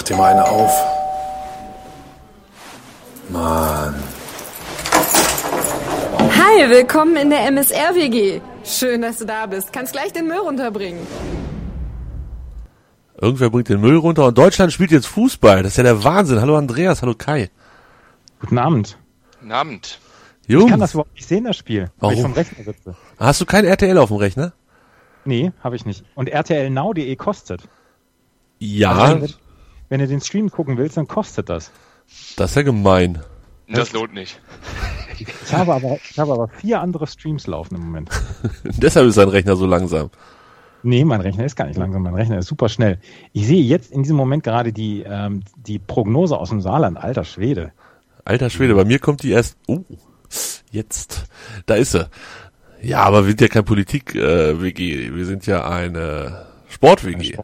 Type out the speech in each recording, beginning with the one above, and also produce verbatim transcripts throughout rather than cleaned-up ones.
dir mal eine auf. Mann. Hi, willkommen in der M S R-W G. Schön, dass du da bist. Kannst gleich den Müll runterbringen. Irgendwer bringt den Müll runter und Deutschland spielt jetzt Fußball. Das ist ja der Wahnsinn. Hallo Andreas, hallo Kai. Guten Abend. Guten Abend. Jungs. Ich kann das überhaupt nicht sehen, das Spiel, Warum? weil ich vom Rechner sitze. Hast du kein R T L auf dem Rechner? Nee, habe ich nicht. Und R T L Now punkt de kostet. Ja. Also wenn, wenn du den Stream gucken willst, dann kostet das. Das ist ja gemein. Das lohnt nicht. Ich habe aber, ich habe aber vier andere Streams laufen im Moment. Deshalb ist dein Rechner so langsam. Nee, mein Rechner ist gar nicht langsam, mein Rechner ist super schnell. Ich sehe jetzt in diesem Moment gerade die, ähm, die Prognose aus dem Saarland. Alter Schwede. Alter Schwede, bei mir kommt die erst... Oh, jetzt. Da ist sie. Ja, aber wir sind ja kein Politik-W G. Wir sind ja eine Sport-W G.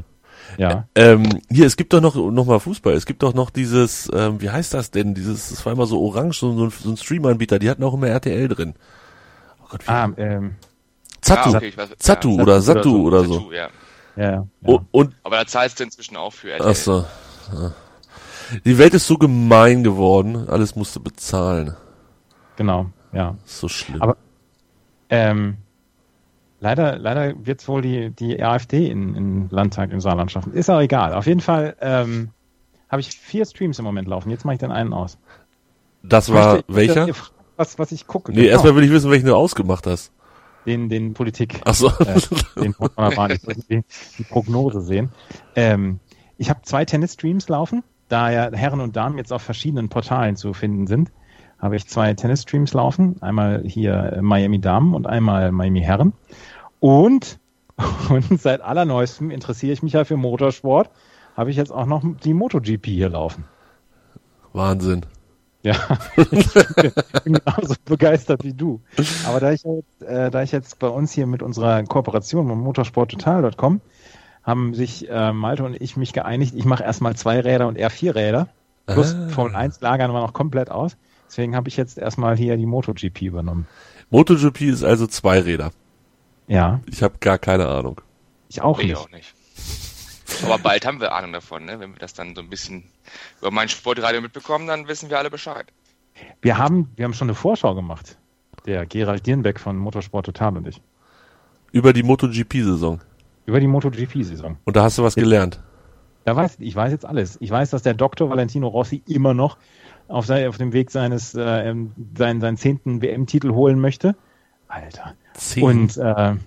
Ja. Ähm, hier, es gibt doch noch, noch mal Fußball. Es gibt doch noch dieses, ähm, wie heißt das denn? Dieses, das war immer so orange, so, so ein, so ein Stream-Anbieter. Die hatten auch immer R T L drin. Oh Gott, wie Ah, ähm, Zatu, Ah, okay, ich weiß, Zatu ja. oder Satu oder so. Tattoo, ja. ja, ja. Und, und Aber da zahlst du inzwischen auch für R T L. ach so. Ja. Die Welt ist so gemein geworden. Alles musst du bezahlen. Genau, ja. So schlimm. Aber ähm, leider, leider wird's wohl die die AfD in, in Landtag im Saarland schaffen. Ist auch egal. Auf jeden Fall ähm, habe ich vier Streams im Moment laufen. Jetzt mache ich den einen aus. das war Möchte- welcher? Ihr fragt, Was, was ich gucke. Nee, Genau. erstmal will ich wissen, welchen du ausgemacht hast. Den, den Politik. Ach so. Äh, den wunderbaren, ich wollte die, die Prognose sehen. Ähm, ich habe zwei Tennis-Streams laufen, da ja Herren und Damen jetzt auf verschiedenen Portalen zu finden sind, habe ich zwei Tennis-Streams laufen. Einmal hier Miami Damen und einmal Miami Herren. Und, und seit allerneuestem interessiere ich mich ja für Motorsport, habe ich jetzt auch noch die MotoGP hier laufen. Wahnsinn. Ja, ich bin, bin genauso begeistert wie du. Aber da ich jetzt, äh, da ich jetzt bei uns hier mit unserer Kooperation mit motorsporttotal punkt com haben sich äh, Malte und ich mich geeinigt, ich mache erstmal zwei Räder und er vier Räder. Plus Ah. Formel eins lagern wir noch komplett aus. Deswegen habe ich jetzt erstmal hier die MotoGP übernommen. MotoGP ist also Zweiräder. Ja, Ich habe gar keine Ahnung. ich auch Ich nicht. auch nicht. Aber bald haben wir Ahnung davon, ne? Wenn wir das dann so ein bisschen über mein Sportradio mitbekommen, dann wissen wir alle Bescheid. Wir haben, wir haben schon eine Vorschau gemacht. Der Gerald Dirnbeck von Motorsport Total und ich. Über die MotoGP-Saison. Über die MotoGP-Saison. Und da hast du was gelernt. Da weiß, ich weiß jetzt alles. Ich weiß, dass der Doktor Valentino Rossi immer noch auf, sein, auf dem Weg seines äh, ähm, seinen, seinen zehnten W M-Titel holen möchte. Alter. Zehn. Und äh, Alter,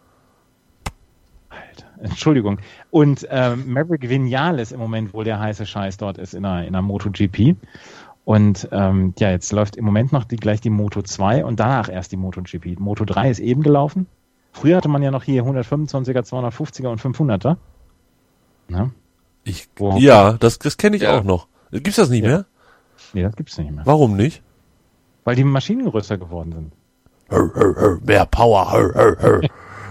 Entschuldigung. Und ähm, Maverick Vinales im Moment wohl der heiße Scheiß dort ist in der, in der MotoGP. Und ähm, ja, jetzt läuft im Moment noch die, gleich die Moto zwei und danach erst die MotoGP. Moto drei ist eben gelaufen. Früher hatte man ja noch hier hundertfünfundzwanziger, zweihundertfünfziger und fünfhunderter. Na? Ich, Wo- ja, das, das kenne ich Ja. auch noch. Gibt's das nicht Ja. mehr? Nee, das gibt's nicht mehr. Warum nicht? Weil die Maschinen größer geworden sind. Hör, hör, hör, mehr Power, hör, hör, hör.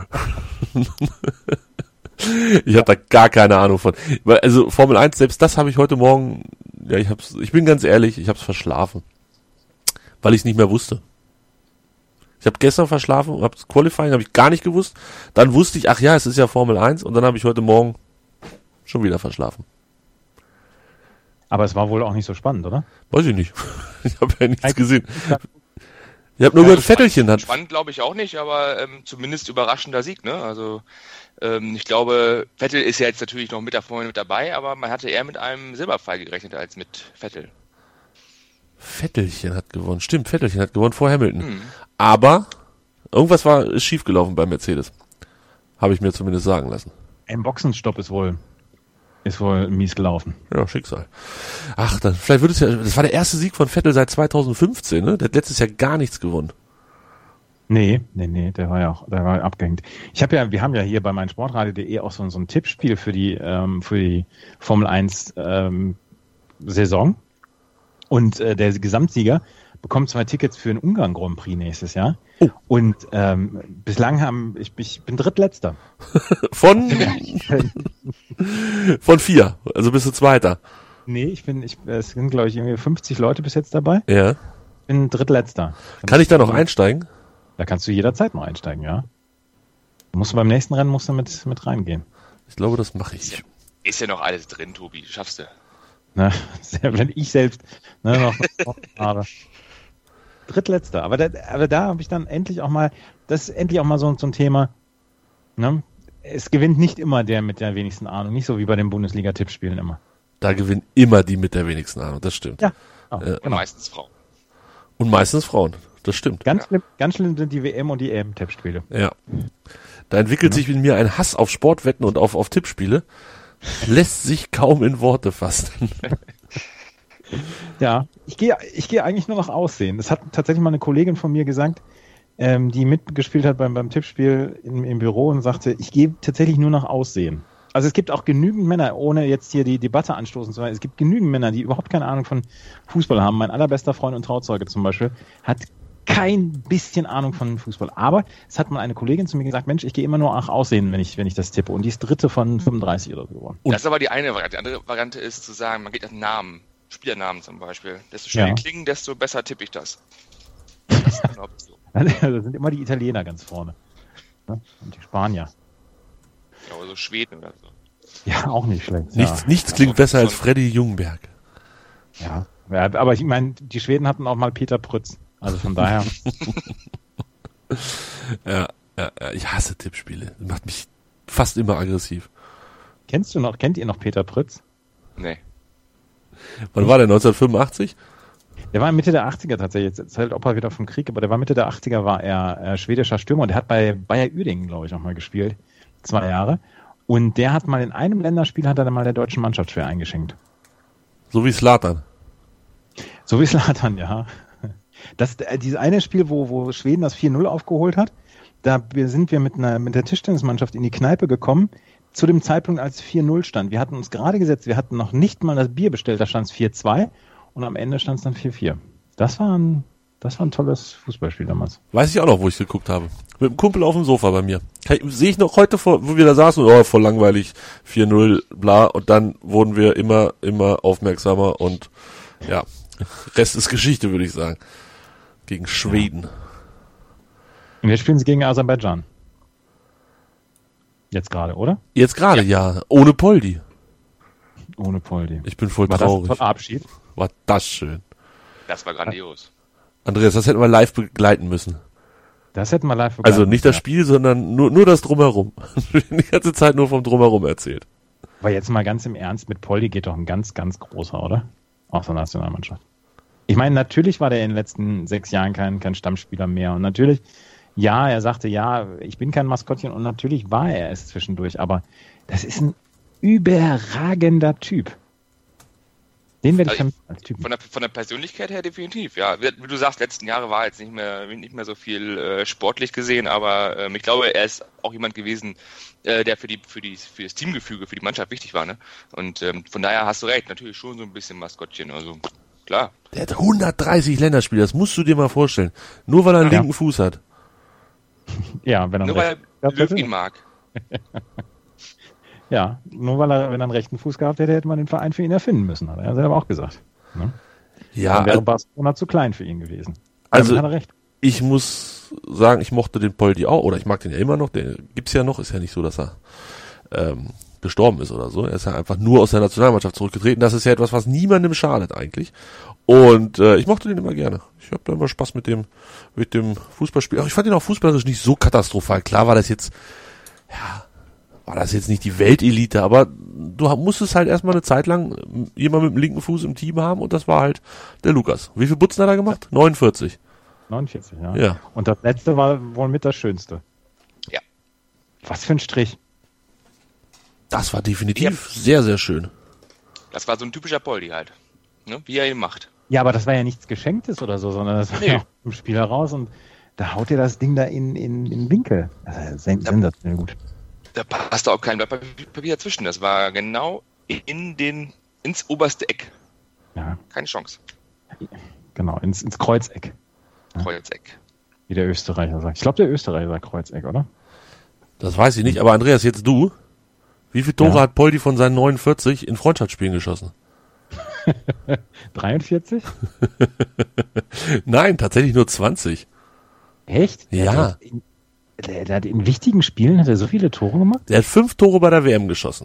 Ich habe da gar keine Ahnung von. Weil, also Formel eins, selbst das habe ich heute Morgen, ja, ich hab's, ich bin ganz ehrlich, ich habe es verschlafen. Weil ich es nicht mehr wusste. Ich habe gestern verschlafen, habe das Qualifying, habe ich gar nicht gewusst. Dann wusste ich, ach ja, es ist ja Formel eins und dann habe ich heute Morgen schon wieder verschlafen. Aber es war wohl auch nicht so spannend, oder? Weiß ich nicht. Ich habe ja nichts Nein. gesehen. Ich habe nur gehört, Vettelchen hat... Spannend glaube ich auch nicht, aber ähm, zumindest überraschender Sieg, ne? Also ähm, ich glaube, Vettel ist ja jetzt natürlich noch mit da vorne mit dabei, aber man hatte eher mit einem Silberpfeil gerechnet als mit Vettel. Vettelchen hat gewonnen. Stimmt, Vettelchen hat gewonnen vor Hamilton. Hm. Aber irgendwas war ist schiefgelaufen bei Mercedes. Habe ich mir zumindest sagen lassen. Ein Boxenstopp ist wohl, ist wohl mies gelaufen. Ja, Schicksal. Ach, dann vielleicht wird es ja... Das war der erste Sieg von Vettel seit zweitausendfünfzehn, ne? Der hat letztes Jahr gar nichts gewonnen. Nee, nee, nee, der war ja auch, der war abgehängt. Ich habe ja, wir haben ja hier bei meinsportradio punkt de auch so, so ein Tippspiel für die, ähm, für die Formel eins ähm, Saison. Und äh, der Gesamtsieger bekommt zwei Tickets für den Ungarn Grand Prix nächstes Jahr. Oh. Und ähm, bislang haben, ich, ich bin Drittletzter. Von... von vier. Also bist du Zweiter. Nee, ich bin, ich, es sind glaube ich irgendwie fünfzig Leute bis jetzt dabei. Ja. Ich bin Drittletzter. Kann ich da noch einsteigen? Da kannst du jederzeit noch einsteigen, ja. Du musst beim nächsten Rennen musst du mit, mit reingehen. Ich glaube, das mache ich. Ist ja noch alles drin, Tobi. Schaffst du. Ne? Wenn ich selbst ne, noch, noch habe. Drittletzter. Aber da, aber da habe ich dann endlich auch mal, das ist endlich auch mal so, so ein Thema. Ne? Es gewinnt nicht immer der mit der wenigsten Ahnung. Nicht so wie bei den Bundesliga-Tippspielen immer. Da gewinnen immer die mit der wenigsten Ahnung, das stimmt. Ja. Oh, äh, Und meistens Frauen. Und meistens Frauen, das stimmt. Ganz, ja. schlimm, ganz schlimm sind die W M und die E M-Tippspiele. Ja. Da entwickelt ja. sich in mir ein Hass auf Sportwetten und auf, auf Tippspiele. Lässt sich kaum in Worte fassen. Ja, ich gehe ich gehe eigentlich nur noch aussehen. Das hat tatsächlich mal eine Kollegin von mir gesagt, ähm, die mitgespielt hat beim, beim Tippspiel im, im Büro und sagte, ich gehe tatsächlich nur noch aussehen. Also es gibt auch genügend Männer, ohne jetzt hier die Debatte anstoßen zu wollen, es gibt genügend Männer, die überhaupt keine Ahnung von Fußball haben. Mein allerbester Freund und Trauzeuge zum Beispiel hat kein bisschen Ahnung von Fußball. Aber es hat mal eine Kollegin zu mir gesagt, Mensch, ich gehe immer nur nach Aussehen, wenn ich, wenn ich das tippe. Und die ist dritte von fünfunddreißig oder so geworden. Und das ist aber die eine Variante. Die andere Variante ist zu sagen, man geht nach Namen, Spielernamen zum Beispiel. Desto schneller Ja. klingen, desto besser tippe ich das. Das ist eine Option. Da sind immer die Italiener ganz vorne. Ne? Und die Spanier. Ja, oder so Schweden oder so. Ja, auch nicht schlecht. Nichts, ja. nichts klingt besser als Freddy Jungberg. Ja. Ja, aber ich meine, die Schweden hatten auch mal Peter Prütz. Also von daher. Ja, ja, ja, ich hasse Tippspiele. Das macht mich fast immer aggressiv. Kennst du noch, kennt ihr noch Peter Prütz? Nee. Wann war der? neunzehnhundertfünfundachtzig? Der war Mitte der achtziger tatsächlich. Jetzt erzählt Opa wieder vom Krieg, aber der war Mitte der achtziger, war er äh, schwedischer Stürmer und der hat bei Bayer Uerdingen, glaube ich, auch mal gespielt. Zwei Jahre. Und der hat mal in einem Länderspiel, hat er dann mal der deutschen Mannschaft schwer eingeschenkt. So wie Zlatan. So wie Zlatan, ja. Das, äh, dieses eine Spiel, wo, wo Schweden das vier null aufgeholt hat, da sind wir mit einer, mit der Tischtennismannschaft in die Kneipe gekommen, zu dem Zeitpunkt, als vier null stand. Wir hatten uns gerade gesetzt, wir hatten noch nicht mal das Bier bestellt, da stand es vier zwei und am Ende stand es dann vier vier. Das war ein, das war ein tolles Fußballspiel damals. Weiß ich auch noch, wo ich geguckt habe. Mit einem Kumpel auf dem Sofa bei mir. Sehe ich noch heute, vor, wo wir da saßen, oh, voll langweilig, vier null, bla, und dann wurden wir immer, immer aufmerksamer und ja, Rest ist Geschichte, würde ich sagen. Gegen Schweden. Und jetzt spielen sie gegen Aserbaidschan. Jetzt gerade, oder? Jetzt gerade, ja. ja. Ohne Poldi. Ohne Poldi. Ich bin voll war traurig. Das ein toller Abschied? War das schön. Das war grandios. Andreas, das hätten wir live begleiten müssen. Das hätten wir live begleiten Also nicht das ja. Spiel, sondern nur, nur das Drumherum. Die ganze Zeit nur vom Drumherum erzählt. Aber jetzt mal ganz im Ernst, mit Poldi geht doch ein ganz, ganz großer, oder? Aus der Nationalmannschaft. Ich meine, natürlich war der in den letzten sechs Jahren kein, kein Stammspieler mehr. Und natürlich, ja, er sagte, ja, ich bin kein Maskottchen. Und natürlich war er es zwischendurch. Aber das ist ein überragender Typ. Den werde ich Also vermissen als Typ. Von der, von der Persönlichkeit her definitiv, ja. Wie, wie du sagst, letzten Jahre war jetzt nicht mehr, nicht mehr so viel äh, sportlich gesehen, aber ähm, ich glaube, er ist auch jemand gewesen, äh, der für die, für die, für das Teamgefüge, für die Mannschaft wichtig war, ne? Und ähm, von daher hast du recht, natürlich schon so ein bisschen Maskottchen, also klar. Der hat hundertdreißig Länderspiele, das musst du dir mal vorstellen. Nur weil er einen Ja. linken Fuß hat. Ja, wenn er Nur einen weil rechten- Löw ihn mag. Ja, nur weil er, wenn er einen rechten Fuß gehabt hätte, hätte man den Verein für ihn erfinden müssen, hat er selber auch gesagt. Ne? Ja, Dann wäre äh, Barcelona zu klein für ihn gewesen. Also- Damit hat er recht. ich muss sagen, ich mochte den Poldi auch, oder ich mag den ja immer noch, den gibt's ja noch, ist ja nicht so, dass er ähm, gestorben ist oder so. Er ist ja einfach nur aus der Nationalmannschaft zurückgetreten. Das ist ja etwas, was niemandem schadet eigentlich. Und äh, ich mochte den immer gerne. Ich habe da immer Spaß mit dem mit dem Fußballspiel. Auch ich fand ihn auch fußballerisch nicht so katastrophal. Klar war das jetzt, ja, war das jetzt nicht die Weltelite, aber du musstest halt erstmal eine Zeit lang jemand mit dem linken Fuß im Team haben und das war halt der Lukas. Wie viel Butzen hat er gemacht? neunundvierzig. neunundvierzig, ja. Ja. Und das letzte war wohl mit das Schönste. Ja. Was für ein Strich. Das war definitiv sehr, sehr schön. Das war so ein typischer Poldi halt, ne? Wie er ihn macht. Ja, aber das war ja nichts Geschenktes oder so, sondern das war Nee. ja im Spiel heraus und da haut ihr das Ding da in, in, in den Winkel. Also, sen- sensationell gut. Da passte auch kein Blatt Papier dazwischen. Das war genau in den, ins oberste Eck. Ja, Keine Chance. genau, ins, ins Kreuzeck, Kreuzeck. wie der Österreicher sagt. Ich glaube, der Österreicher sagt Kreuzeck, oder? Das weiß ich nicht, aber Andreas, jetzt du. Wie viele Tore Ja. hat Poldi von seinen neunundvierzig in Freundschaftsspielen geschossen? dreiundvierzig? Nein, tatsächlich nur zwanzig. Echt? Ja. Der hat in, der, der hat in wichtigen Spielen hat er so viele Tore gemacht? Der hat fünf Tore bei der W M geschossen.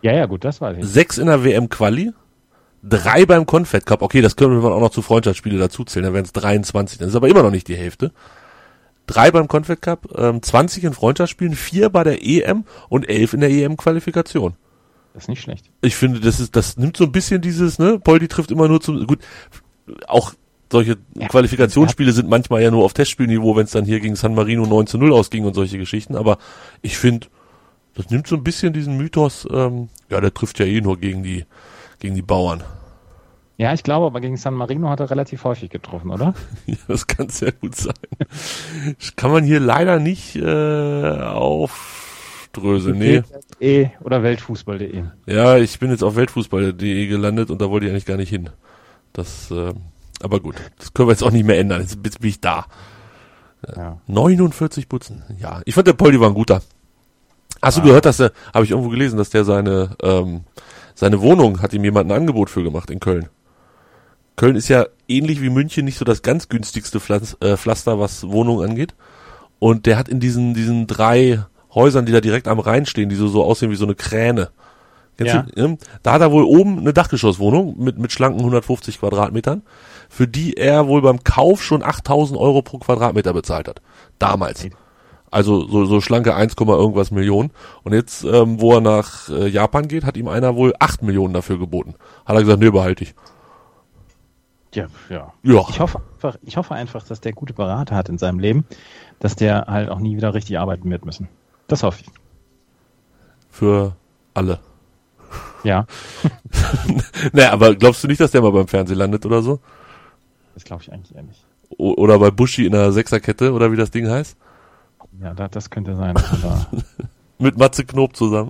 Ja, ja, gut, das weiß ich. Sechs in der W M-Quali, drei beim Confed Cup. Okay, das können wir auch noch zu Freundschaftsspiele dazuzählen, dann wären es dreiundzwanzig. Das ist aber immer noch nicht die Hälfte. Drei beim Confed Cup, ähm, zwanzig in Freundschaftsspielen, vier bei der E M und elf in der E M-Qualifikation. Das ist nicht schlecht. Ich finde, das ist, das nimmt so ein bisschen dieses, ne, Poldi trifft immer nur zum, gut, auch solche Ja. Qualifikationsspiele sind manchmal ja nur auf Testspielniveau, wenn es dann hier gegen San Marino neun zu null ausging und solche Geschichten, aber ich finde, das nimmt so ein bisschen diesen Mythos, ähm, ja, der trifft ja eh nur gegen die, gegen die Bauern. Ja, ich glaube, aber gegen San Marino hat er relativ häufig getroffen, oder? Ja, das kann sehr gut sein. Kann man hier leider nicht äh, aufdröseln, nee. E oder weltfußball punkt de. Ja, ich bin jetzt auf weltfußball punkt de gelandet und da wollte ich eigentlich gar nicht hin. Das, äh, aber gut, das können wir jetzt auch nicht mehr ändern. Jetzt bin ich da. Ja. neunundvierzig Putzen. Ja, ich fand der Poldi war ein guter. Hast du Ah. gehört, dass der, habe ich irgendwo gelesen, dass der seine, ähm, seine Wohnung hat ihm jemand ein Angebot für gemacht in Köln. Köln ist ja ähnlich wie München nicht so das ganz günstigste Pflanz, äh, Pflaster, was Wohnungen angeht. Und der hat in diesen, diesen drei Häusern, die da direkt am Rhein stehen, die so, so aussehen wie so eine Kräne. Kennst Ja. du, ja? Da hat er wohl oben eine Dachgeschosswohnung mit, mit schlanken hundertfünfzig Quadratmetern, für die er wohl beim Kauf schon achttausend Euro pro Quadratmeter bezahlt hat. Damals. Also so, so schlanke eins, irgendwas Millionen. Und jetzt, ähm, wo er nach äh, Japan geht, hat ihm einer wohl acht Millionen dafür geboten. Hat er gesagt, nee, behalte ich. Ja, ja. Ja. Ich hoffe einfach, ich hoffe einfach, dass der gute Berater hat in seinem Leben, dass der halt auch nie wieder richtig arbeiten wird müssen. Das hoffe ich. Für alle. Ja, Naja, aber glaubst du nicht, dass der mal beim Fernsehen landet oder so? das glaube ich eigentlich eher nicht. O- oder bei Buschi in der Sechserkette oder wie das Ding heißt? Ja, da, das könnte sein. Dass er da Mit Matze Knob zusammen.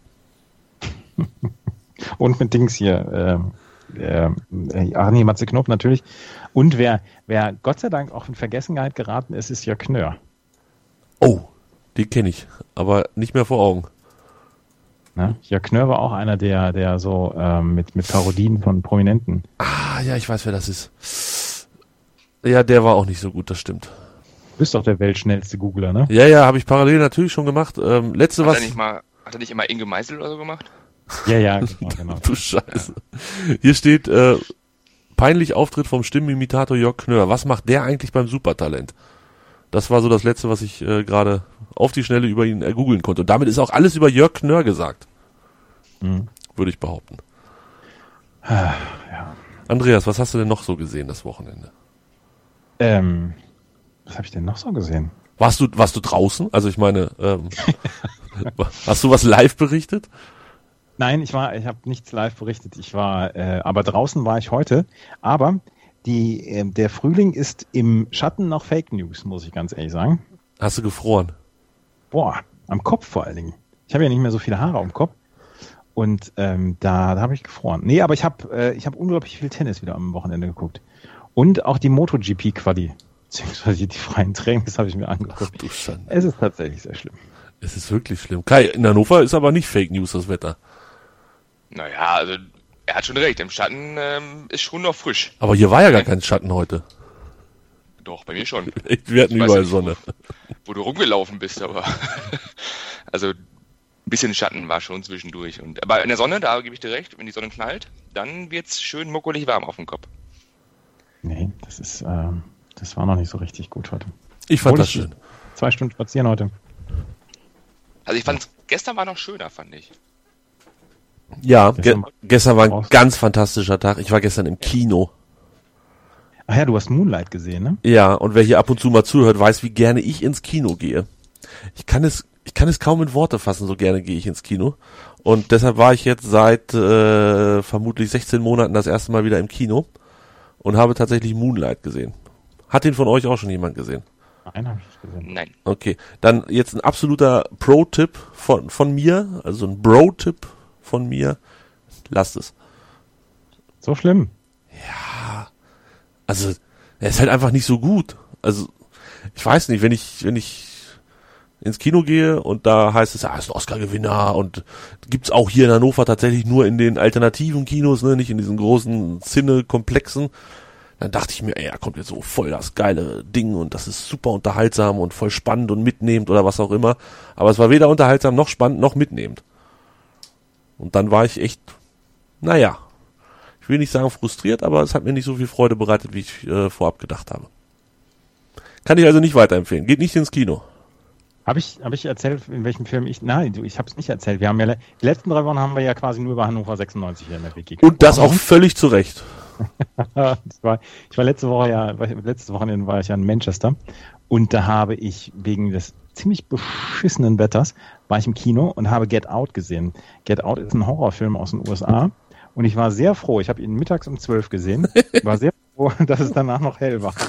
und mit Dings hier, ähm, ähm, äh, ach nee, Matze Knob natürlich. Und wer, wer Gott sei Dank auch in Vergessenheit geraten ist, ist Jörg Knör. Oh, die kenne ich, aber nicht mehr vor Augen. Ne? Jörg Knör war auch einer, der, der so ähm, mit, mit Parodien von Prominenten. Ah, ja, ich weiß, wer das ist. Ja, der war auch nicht so gut, das stimmt. Du bist doch der weltschnellste Googler, ne? Ja, ja, habe ich parallel natürlich schon gemacht. Ähm, letzte Hat was... er nicht mal, hat er nicht immer Inge Meisel oder so gemacht? Ja, ja, genau, genau. Du Scheiße. Hier steht, äh, peinlich Auftritt vom Stimmenimitator Jörg Knör. Was macht der eigentlich beim Supertalent? Das war so das Letzte, was ich äh, gerade auf die Schnelle über ihn äh, googeln konnte. Und damit ist auch alles über Jörg Knör gesagt. Mhm. Würde ich behaupten. Ja. Andreas, was hast du denn noch so gesehen das Wochenende? Ähm, was habe ich denn noch so gesehen? Warst du, warst du draußen? Also ich meine, ähm, hast du was live berichtet? Nein, ich war, ich habe nichts live berichtet. Ich war, äh, aber draußen war ich heute. Aber die, äh, der Frühling ist im Schatten noch Fake News, muss ich ganz ehrlich sagen. Hast du gefroren? Boah, am Kopf vor allen Dingen. Ich habe ja nicht mehr so viele Haare am Kopf. Und ähm, da, da habe ich gefroren. Nee, aber ich habe äh, ich hab unglaublich viel Tennis wieder am Wochenende geguckt. Und auch die MotoGP-Quali, beziehungsweise die freien Trainings habe ich mir angeguckt. Ach du Schande. Es ist tatsächlich sehr schlimm. Es ist wirklich schlimm. Kai, in Hannover ist aber nicht Fake News das Wetter. Naja, also er hat schon recht. Im Schatten ähm, ist schon noch frisch. Aber hier war ja gar kein Schatten heute. Doch, bei mir schon. Wir hatten Ich weiß überall nicht, Sonne. Wo du rumgelaufen bist, aber also ein bisschen Schatten war schon zwischendurch. Und, aber in der Sonne, da gebe ich dir recht, wenn die Sonne knallt, dann wird's schön muckelig warm auf dem Kopf. Nee, das ist, ähm, das war noch nicht so richtig gut heute. Ich fand Obwohl das ich schön. Zwei Stunden spazieren heute. Also ich fand gestern war noch schöner, fand ich. Ja, ge Gestern- gestern war ein Raus. ganz fantastischer Tag. Ich war gestern im Kino. Ach ja, du hast Moonlight gesehen, ne? Ja, und wer hier ab und zu mal zuhört, weiß, wie gerne ich ins Kino gehe. Ich kann es, ich kann es kaum in Worte fassen, so gerne gehe ich ins Kino. Und deshalb war ich jetzt seit äh, vermutlich sechzehn Monaten das erste Mal wieder im Kino und habe tatsächlich Moonlight gesehen. Hat den von euch auch schon jemand gesehen? Nein, habe ich nicht gesehen. Nein. Okay, dann jetzt ein absoluter Pro-Tipp von, von mir, also ein Bro-Tipp von mir. Lasst es. So schlimm. Also, er ist halt einfach nicht so gut. Also, ich weiß nicht, wenn ich, wenn ich ins Kino gehe und da heißt es, ja, ist ein Oscar-Gewinner und gibt's auch hier in Hannover tatsächlich nur in den alternativen Kinos, ne, nicht in diesen großen Cine-Komplexen. Dann dachte ich mir, ey, da kommt jetzt so voll das geile Ding und das ist super unterhaltsam und voll spannend und mitnehmend oder was auch immer. Aber es war weder unterhaltsam noch spannend noch mitnehmend. Und dann war ich echt, naja, ich will nicht sagen frustriert, aber es hat mir nicht so viel Freude bereitet, wie ich äh, vorab gedacht habe. Kann ich also nicht weiterempfehlen. Geht nicht ins Kino. Habe ich, hab ich erzählt, in welchem Film ich... Nein, du, ich habe es nicht erzählt. Wir haben ja, die letzten drei Wochen haben wir ja quasi nur über Hannover sechsundneunzig hier in der Wiki. Und das auch völlig zu Recht. das war, ich war letzte Woche ja, letzte Wochenende war ich ja in Manchester und da habe ich wegen des ziemlich beschissenen Wetters war ich im Kino und habe Get Out gesehen. Get Out ist ein Horrorfilm aus den U S A und ich war sehr froh. Ich habe ihn mittags um zwölf gesehen. War sehr froh, dass es danach noch hell war.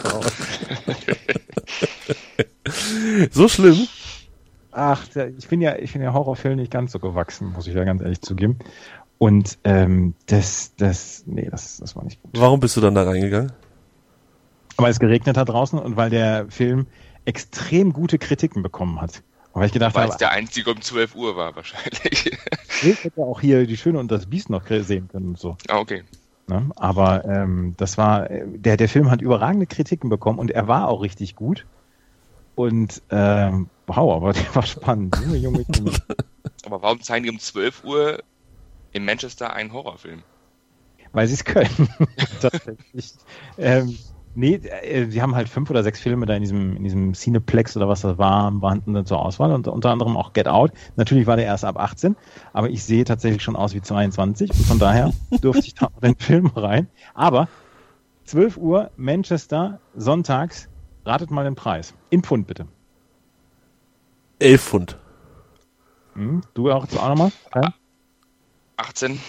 So schlimm? Ach, ich bin ja, ich bin ja Horrorfilm nicht ganz so gewachsen, muss ich ja ganz ehrlich zugeben. Und ähm, das, das, nee, das, das war nicht gut. Warum bist du dann da reingegangen? Weil es geregnet hat draußen und weil der Film extrem gute Kritiken bekommen hat. Und weil ich gedacht weil habe, es der einzige um zwölf Uhr war wahrscheinlich. ich hätte auch hier die Schöne und das Biest noch sehen können und so. Ah, okay. Ne? Aber ähm, das war, der, der Film hat überragende Kritiken bekommen und er war auch richtig gut. Und ähm, wow, aber der war spannend. Junge, Junge, Junge. Aber warum zeigen die um zwölf Uhr in Manchester einen Horrorfilm? Weil sie es können. Tatsächlich. ähm, nee, äh, sie haben halt fünf oder sechs Filme da in diesem, in diesem Cineplex oder was das war, waren dann zur Auswahl und unter anderem auch Get Out. Natürlich war der erst ab achtzehn, aber ich sehe tatsächlich schon aus wie zweiundzwanzig und von daher durfte ich da auch in den Film rein. Aber zwölf Uhr, Manchester, sonntags, ratet mal den Preis. In Pfund bitte. elf Pfund. Hm, du auch, auch nochmal? Ja? achtzehn.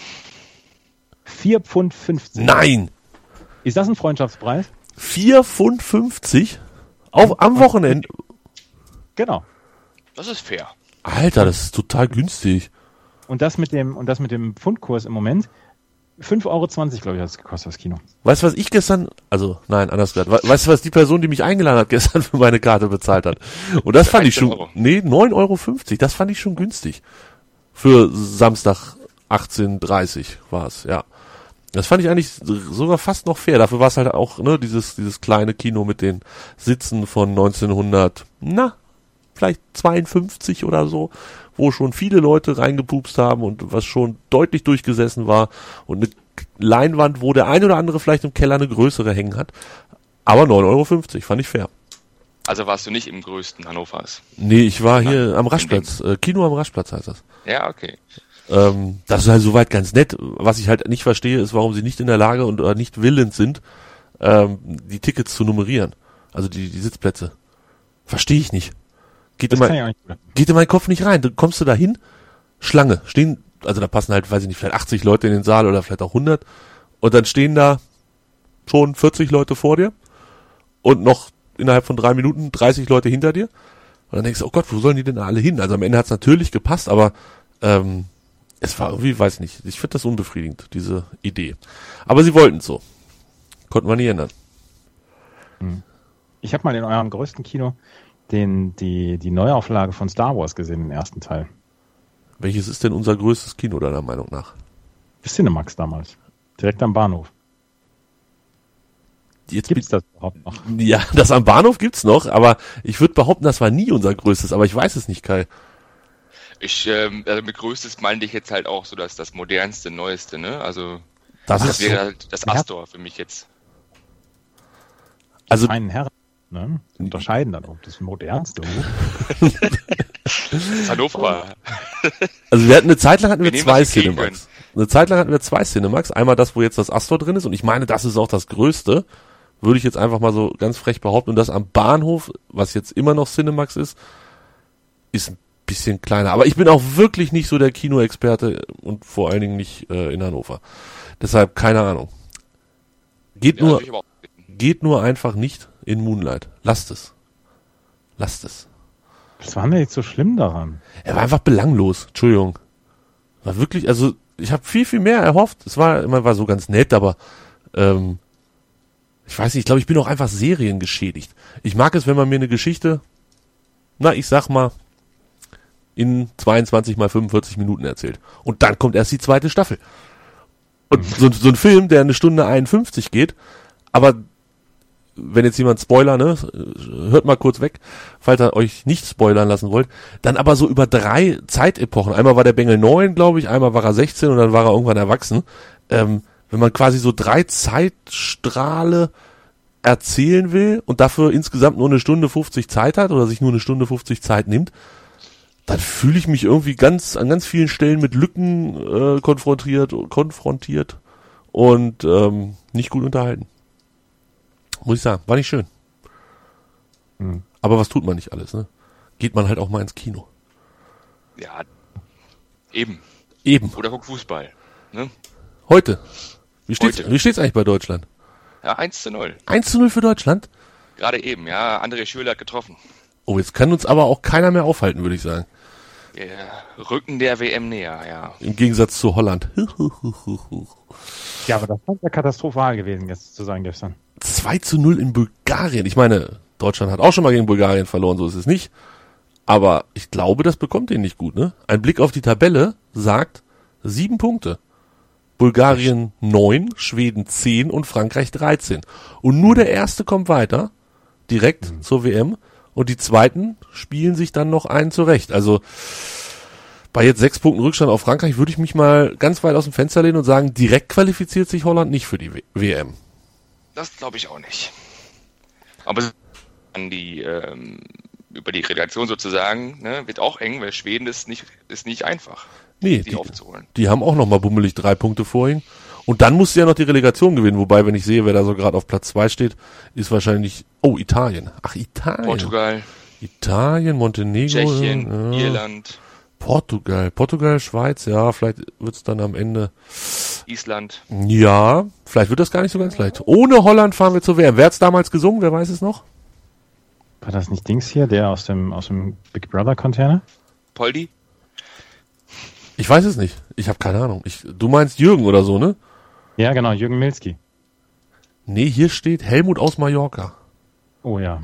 vier Pfund fünfzig. Nein! Ist das ein Freundschaftspreis? vier Pfund fünfzig? Auf, am Wochenende? Genau. Das ist fair. Alter, das ist total günstig. Und das mit dem, und das mit dem Pfundkurs im Moment, fünf Euro zwanzig, glaube ich, hat es gekostet, das Kino. Weißt du, was ich gestern, also nein, anders gesagt, we- weißt du, was die Person, die mich eingeladen hat, gestern für meine Karte bezahlt hat? Und das fand ich schon, Euro. nee, neun Euro fünfzig, das fand ich schon günstig. Für Samstag achtzehn Uhr dreißig war es, ja. Das fand ich eigentlich sogar fast noch fair. Dafür war es halt auch, ne, dieses, dieses kleine Kino mit den Sitzen von neunzehnhundert, na, vielleicht zweiundfünfzig oder so, wo schon viele Leute reingepupst haben und was schon deutlich durchgesessen war und eine Leinwand, wo der ein oder andere vielleicht im Keller eine größere hängen hat. Aber neun Euro fünfzig, fand ich fair. Also warst du nicht im größten Hannovers? Nee, ich war hier am Raschplatz, äh, Kino am Raschplatz heißt das. Ja, okay. Ähm, das ist halt soweit ganz nett. Was ich halt nicht verstehe, ist, warum sie nicht in der Lage und oder nicht willens sind, ähm, die Tickets zu nummerieren. Also die, die Sitzplätze. Verstehe ich nicht. Geht in, Das kann ich mein, auch nicht. geht in meinen Kopf nicht rein. Du kommst du da hin, Schlange, stehen, also da passen halt, weiß ich nicht, vielleicht achtzig Leute in den Saal oder vielleicht auch hundert und dann stehen da schon vierzig Leute vor dir und noch innerhalb von drei Minuten dreißig Leute hinter dir und dann denkst du, oh Gott, wo sollen die denn alle hin? Also am Ende hat es natürlich gepasst, aber ähm, es war irgendwie, weiß nicht, ich finde das unbefriedigend, diese Idee. Aber sie wollten es so. Konnten wir nie ändern. Ich habe mal in eurem größten Kino den, die, die Neuauflage von Star Wars gesehen, den ersten Teil. Welches ist denn unser größtes Kino, deiner Meinung nach? Cinemax damals. Direkt am Bahnhof. Jetzt Gibt's das überhaupt noch? Ja, das am Bahnhof gibt's noch, aber ich würde behaupten, das war nie unser größtes, aber ich weiß es nicht, Kai. Ich, ähm, also mit größtes meinte ich jetzt halt auch so das, das modernste, neueste, ne? Also Das, das ist wäre so, halt das Ja. Astor für mich jetzt. also Feinen Herren. Ne? Die unterscheiden dann, ob das modernste. Das Hannover. Also wir hatten eine Zeit lang hatten wir, Wir nehmen, zwei was wir kriegen Cinemax. Eine Zeit lang hatten wir zwei Cinemax. Einmal das, wo jetzt das Astor drin ist und ich meine, das ist auch das größte. Würde ich jetzt einfach mal so ganz frech behaupten. Und das am Bahnhof, was jetzt immer noch Cinemax ist, ist ein bisschen kleiner. Aber ich bin auch wirklich nicht so der Kinoexperte und vor allen Dingen nicht äh, in Hannover. Deshalb keine Ahnung. Geht Ja, nur, natürlich aber auch. geht nur einfach nicht in Moonlight. Lasst es. Lasst es. Was war denn jetzt so schlimm daran? Er war einfach belanglos. Entschuldigung. War wirklich, also ich habe viel, viel mehr erhofft. Es war immer war so ganz nett, aber ähm, ich weiß nicht, ich glaube, ich bin auch einfach seriengeschädigt. Ich mag es, wenn man mir eine Geschichte, na, ich sag mal, in zweiundzwanzig mal fünfundvierzig Minuten erzählt. Und dann kommt erst die zweite Staffel. Und so, so ein Film, der eine Stunde einundfünfzig geht, aber wenn jetzt jemand Spoiler, ne, hört mal kurz weg, falls ihr euch nicht spoilern lassen wollt, dann aber so über drei Zeitepochen. Einmal war der Bengel neun, glaube ich, einmal war er sechzehn und dann war er irgendwann erwachsen. Ähm, wenn man quasi so drei Zeitstrahle erzählen will und dafür insgesamt nur eine Stunde fünfzig Zeit hat oder sich nur eine Stunde fünfzig Zeit nimmt, dann fühle ich mich irgendwie ganz an ganz vielen Stellen mit Lücken äh, konfrontiert, konfrontiert und ähm, nicht gut unterhalten. Muss ich sagen, war nicht schön. Hm. Aber was tut man nicht alles, ne? Geht man halt auch mal ins Kino. Ja, eben. Eben. Oder guck Fußball. Ne? Heute. Wie steht's, Heute. wie steht's eigentlich bei Deutschland? Ja, eins zu null. eins zu null für Deutschland? Gerade eben, ja. André Schürrle hat getroffen. Oh, jetzt kann uns aber auch keiner mehr aufhalten, würde ich sagen. Der Rücken der W M näher, ja. Im Gegensatz zu Holland. Ja, aber das war ja katastrophal gewesen, jetzt zu sein gestern. zwei zu null in Bulgarien. Ich meine, Deutschland hat auch schon mal gegen Bulgarien verloren, so ist es nicht. Aber ich glaube, das bekommt den nicht gut, ne? Ein Blick auf die Tabelle sagt sieben Punkte. Bulgarien neun, Schweden zehn und Frankreich dreizehn. Und nur der Erste kommt weiter, direkt mhm. zur W M. Und die Zweiten spielen sich dann noch einen zurecht. Also bei jetzt sechs Punkten Rückstand auf Frankreich würde ich mich mal ganz weit aus dem Fenster lehnen und sagen, direkt qualifiziert sich Holland nicht für die W M. Das glaube ich auch nicht. Aber an die ähm, über die Relegation sozusagen, ne, wird auch eng, weil Schweden ist nicht ist nicht einfach, nee, die, die aufzuholen. Die haben auch nochmal bummelig drei Punkte vor ihnen. Und dann musst du ja noch die Relegation gewinnen, wobei, wenn ich sehe, wer da so gerade auf Platz zwei steht, ist wahrscheinlich, oh, Italien. Ach, Italien. Portugal. Italien, Montenegro. Tschechien, ja. Irland. Portugal. Portugal, Schweiz, ja, vielleicht wird's dann am Ende. Island. Ja, vielleicht wird das gar nicht so ganz leicht. Ohne Holland fahren wir zur W M. Wer hat's damals gesungen? Wer weiß es noch? War das nicht Dings hier, der aus dem, aus dem Big Brother Container? Poldi? Ich weiß es nicht. Ich habe keine Ahnung. Ich, du meinst Jürgen oder so, ne? Ja, genau, Jürgen Milski. Nee, hier steht Helmut aus Mallorca. Oh ja.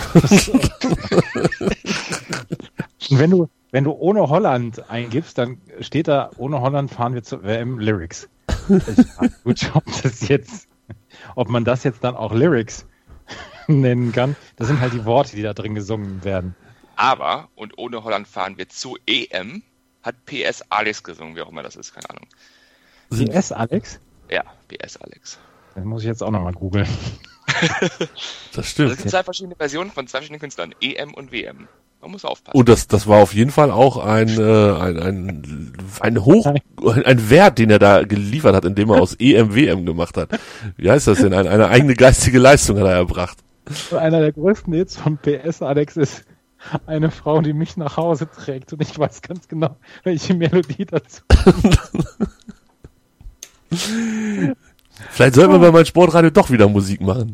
Und wenn du, wenn du ohne Holland eingibst, dann steht da, ohne Holland fahren wir zur W M Lyrics. Ich frage gut, ob das jetzt, ob man das jetzt dann auch Lyrics nennen kann. Das sind halt die Worte, die da drin gesungen werden. Aber, und ohne Holland fahren wir zur E M, hat P S Alex gesungen, wie auch immer das ist, keine Ahnung. P S Alex? Ja, P S Alex. Das muss ich jetzt auch nochmal googeln. Das stimmt. Das sind zwei verschiedene Versionen von zwei verschiedenen Künstlern, E M und W M. Man muss aufpassen. Und das, das war auf jeden Fall auch ein, äh, ein, ein, ein Hoch, ein Wert, den er da geliefert hat, indem er aus E M W M gemacht hat. Wie heißt das denn? Eine, eine eigene geistige Leistung hat er erbracht. Einer der größten Hits von P S Alex ist eine Frau, die mich nach Hause trägt. Und ich weiß ganz genau, welche Melodie dazu kommt. Vielleicht sollten wir bei meinem Sportradio doch wieder Musik machen.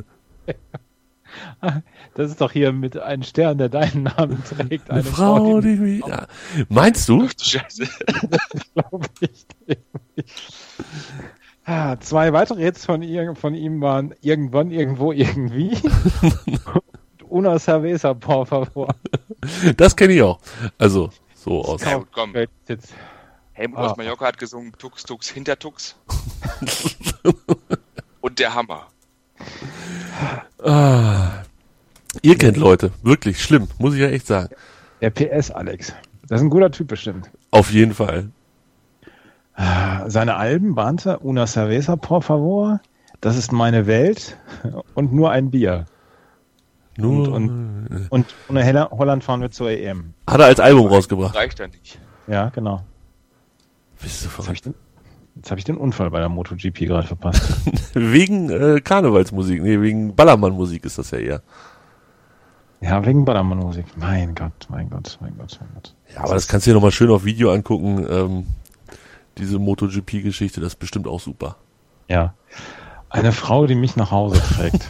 Das ist doch hier mit einem Stern, der deinen Namen trägt. Eine, eine Frau, Frau, die mich... Ja. Meinst du? Ach du Scheiße. Das glaube ich nicht. Ah, zwei weitere Hits von, ihr, von ihm waren Irgendwann, Irgendwo, Irgendwie. Una cerveza, por favor. Das kenne ich auch. Also, so aus. Ja, gut, komm. Helmut aus Mallorca hat gesungen Tux, Tux, Hintertux. Und der Hammer. Ah, ihr kennt Leute. Wirklich schlimm, muss ich ja echt sagen. Der P S Alex. Das ist ein guter Typ bestimmt. Auf jeden Fall. Seine Alben bahnte Una cerveza, por favor. Das ist meine Welt. Und nur ein Bier. Nur und, und, und ohne Holland fahren wir zur E M. Hat er als Album rausgebracht. Reicht ja nicht. Ja, genau. Bist du verrückt? Jetzt habe ich den Unfall bei der MotoGP gerade verpasst. Wegen äh, Karnevalsmusik, nee, wegen Ballermann-Musik ist das ja eher. Ja, wegen Ballermann-Musik. Mein Gott, mein Gott, mein Gott, mein Gott. Ja, aber das kannst du dir nochmal schön auf Video angucken, ähm, diese MotoGP-Geschichte, das ist bestimmt auch super. Ja. Eine Frau, die mich nach Hause trägt.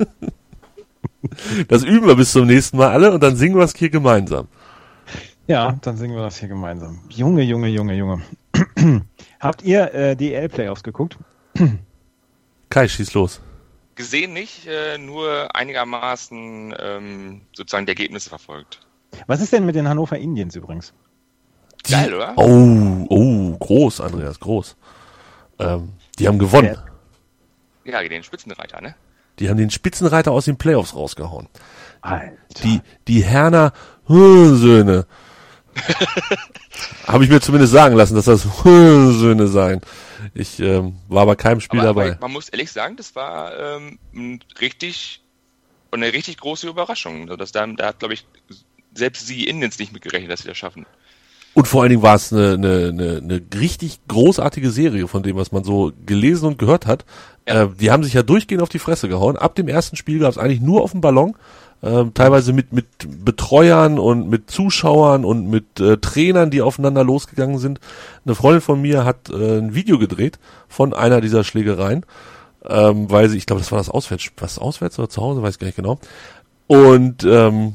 Das üben wir bis zum nächsten Mal alle und dann singen wir es hier gemeinsam. Ja, dann singen wir das hier gemeinsam. Junge, Junge, Junge, Junge. Habt ihr äh, die E L-Playoffs geguckt? Kai, schieß los. Gesehen nicht, äh, nur einigermaßen ähm, sozusagen die Ergebnisse verfolgt. Was ist denn mit den Hannover Indians übrigens? Die, Geil, oder? Oh, oh, groß, Andreas, groß. Ähm, die haben gewonnen. Ja, den Spitzenreiter, ne? Die haben den Spitzenreiter aus den Playoffs rausgehauen. Alter. Die, die Herner Söhne. Habe ich mir zumindest sagen lassen, dass das Söhne seien. Ich ähm, war bei keinem Spiel aber, dabei. Aber man muss ehrlich sagen, das war ähm, ein richtig, eine richtig große Überraschung. Also das da, da hat, glaube ich, selbst sie Indians nicht mitgerechnet, dass sie das schaffen. Und vor allen Dingen war es eine, eine, eine, eine richtig großartige Serie von dem, was man so gelesen und gehört hat. Ja. Äh, die haben sich ja durchgehend auf die Fresse gehauen. Ab dem ersten Spiel gab es eigentlich nur auf dem Ballon. Ähm, teilweise mit mit Betreuern und mit Zuschauern und mit äh, Trainern, die aufeinander losgegangen sind. Eine Freundin von mir hat äh, ein Video gedreht von einer dieser Schlägereien, ähm, weil sie, ich glaube, das war das Auswärts, was auswärts oder zu Hause, weiß ich gar nicht genau. Und ähm,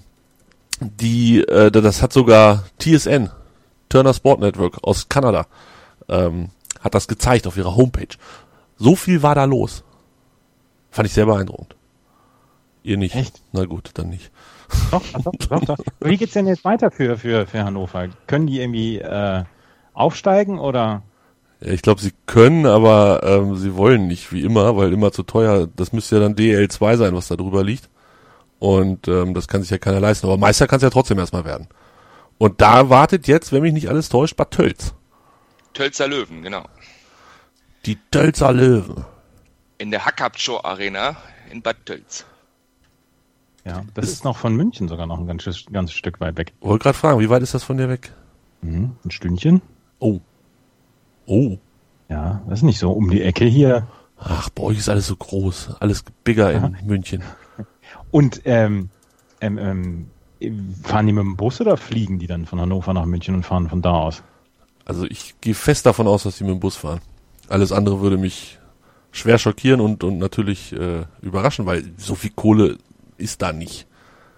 die, äh, das hat sogar T S N, Turner Sport Network aus Kanada, ähm, hat das gezeigt auf ihrer Homepage. So viel war da los. Fand ich sehr beeindruckend. Ihr nicht? Echt? Na gut, dann nicht. Doch, doch, doch, doch. Wie geht's denn jetzt weiter für, für, für Hannover? Können die irgendwie äh, aufsteigen oder? Ja, ich glaube, sie können, aber ähm, sie wollen nicht, wie immer, weil immer zu teuer. Das müsste ja dann D L zwei sein, was da drüber liegt. Und ähm, das kann sich ja keiner leisten. Aber Meister kann es ja trotzdem erstmal werden. Und da wartet jetzt, wenn mich nicht alles täuscht, Bad Tölz. Tölzer Löwen, genau. Die Tölzer Löwen. In der Hackabschor Arena in Bad Tölz. Ja, das ist noch von München sogar noch ein ganzes, ganzes Stück weit weg. Ich wollte gerade fragen, wie weit ist das von dir weg? Mhm, ein Stündchen. Oh. Oh. Ja, das ist nicht so um die Ecke hier. Ach, bei euch ist alles so groß. Alles bigger in Aha. München. Und ähm, ähm, ähm, fahren die mit dem Bus oder fliegen die dann von Hannover nach München und fahren von da aus? Also ich gehe fest davon aus, dass die mit dem Bus fahren. Alles andere würde mich schwer schockieren und, und natürlich äh, überraschen, weil so viel Kohle ist da nicht.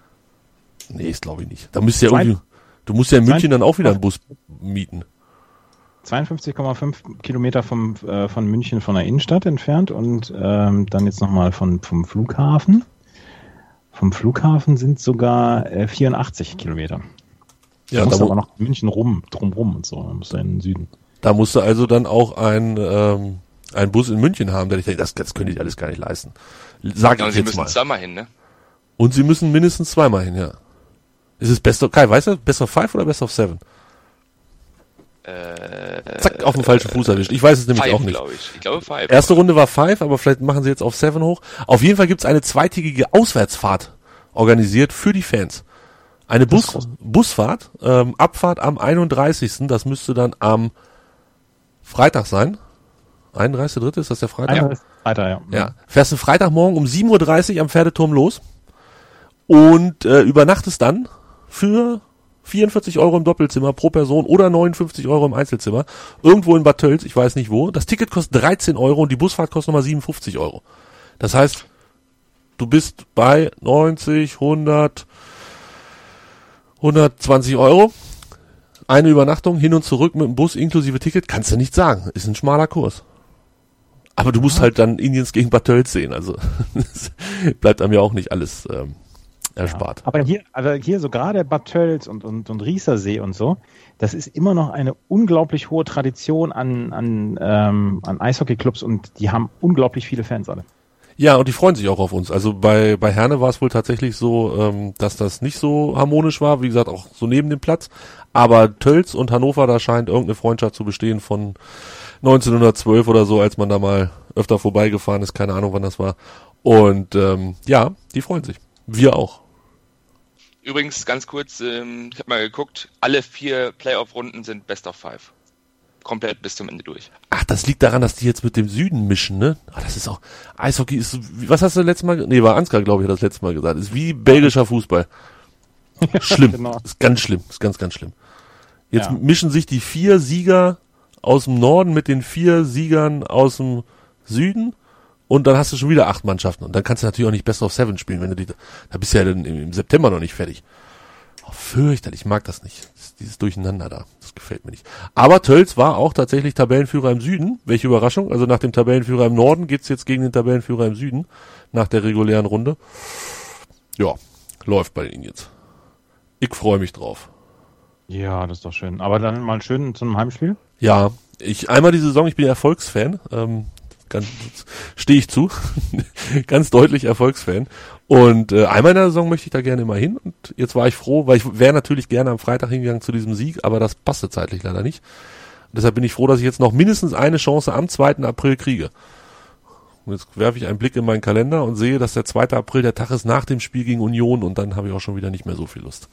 Nee, das glaube ich nicht. Da müsst ihr ja irgendwie, du musst ja in München dann auch wieder einen Bus mieten. zweiundfünfzig Komma fünf Kilometer vom, äh, von München von der Innenstadt entfernt und ähm, dann jetzt nochmal von, vom Flughafen. Vom Flughafen sind sogar äh, vierundachtzig Kilometer. Ja, da musst da du aber noch München rum, drumrum und so. Da musst du in den Süden. Da musst du also dann auch ein, ähm, einen Bus in München haben, der ich denke, das, das könnte ich alles gar nicht leisten. Sag Ja, und ich sie jetzt müssen mal. zweimal hin, ne? Und sie müssen mindestens zweimal hin, ja. Ist es Best of, Kai, weißt du, Best of Five oder Best of Seven? Äh, Zack, auf den falschen Fuß erwischt. Ich weiß es nämlich Five, auch nicht. glaube ich. Ich glaube Five. Erste Runde war Five, aber vielleicht machen sie jetzt auf Seven hoch. Auf jeden Fall gibt's eine zweitägige Auswärtsfahrt organisiert für die Fans. Eine Bus, Busfahrt, ähm, Abfahrt am einunddreißigsten Das müsste dann am Freitag sein. einunddreißigster dritte ist das der Freitag? Ja. Weiter, ja. Ja. Fährst du Freitagmorgen um sieben Uhr dreißig am Pferdeturm los und äh, übernachtest dann für vierundvierzig Euro im Doppelzimmer pro Person oder neunundfünfzig Euro im Einzelzimmer irgendwo in Bad Tölz, ich weiß nicht wo. Das Ticket kostet dreizehn Euro und die Busfahrt kostet nochmal siebenundfünfzig Euro. Das heißt, du bist bei neunzig, hundert, hundertzwanzig Euro. Eine Übernachtung hin und zurück mit dem Bus inklusive Ticket, kannst du nicht sagen. Ist ein schmaler Kurs. Aber du musst halt dann Indians gegen Bad Tölz sehen. Also bleibt einem ja auch nicht alles ähm, erspart. Aber hier, also hier so gerade Bad Tölz und, und, und Riesersee und so, das ist immer noch eine unglaublich hohe Tradition an, an, ähm, an Eishockeyclubs und die haben unglaublich viele Fans alle. Ja, und die freuen sich auch auf uns. Also bei bei Herne war es wohl tatsächlich so, ähm, dass das nicht so harmonisch war. Wie gesagt, auch so neben dem Platz. Aber Tölz und Hannover, da scheint irgendeine Freundschaft zu bestehen von neunzehnhundertzwölf oder so, als man da mal öfter vorbeigefahren ist. Keine Ahnung, wann das war. Und ähm, ja, die freuen sich. Wir auch. Übrigens, ganz kurz, ähm, ich habe mal geguckt, alle vier Playoff-Runden sind Best of Five. Komplett bis zum Ende durch. Ach, das liegt daran, dass die jetzt mit dem Süden mischen, ne? Ach, das ist auch, Eishockey ist, so- was hast du letztes Mal, ge- nee, war Ansgar, glaube ich, hat das letzte Mal gesagt, ist wie belgischer Fußball. Schlimm, Genau. ist ganz schlimm, ist ganz, ganz schlimm. Jetzt Ja. mischen sich die vier Sieger aus dem Norden mit den vier Siegern aus dem Süden und dann hast du schon wieder acht Mannschaften und dann kannst du natürlich auch nicht Best of Seven spielen, wenn du die, da bist du ja dann im, im September noch nicht fertig. Oh, fürchterlich, ich mag das nicht. Das, dieses Durcheinander da, das gefällt mir nicht. Aber Tölz war auch tatsächlich Tabellenführer im Süden. Welche Überraschung. Also nach dem Tabellenführer im Norden geht's jetzt gegen den Tabellenführer im Süden. Nach der regulären Runde. Ja, läuft bei ihnen jetzt. Ich freue mich drauf. Ja, das ist doch schön. Aber dann mal schön zu einem Heimspiel. Ja, ich einmal die Saison, ich bin Erfolgsfan. Ähm, Ganz stehe ich zu. Ganz deutlich Erfolgsfan. Und äh, einmal in der Saison möchte ich da gerne immer hin. Und jetzt war ich froh, weil ich wäre natürlich gerne am Freitag hingegangen zu diesem Sieg, aber das passte zeitlich leider nicht. Und deshalb bin ich froh, dass ich jetzt noch mindestens eine Chance am zweiten April kriege. Und jetzt werfe ich einen Blick in meinen Kalender und sehe, dass der zweite April der Tag ist nach dem Spiel gegen Union und dann habe ich auch schon wieder nicht mehr so viel Lust.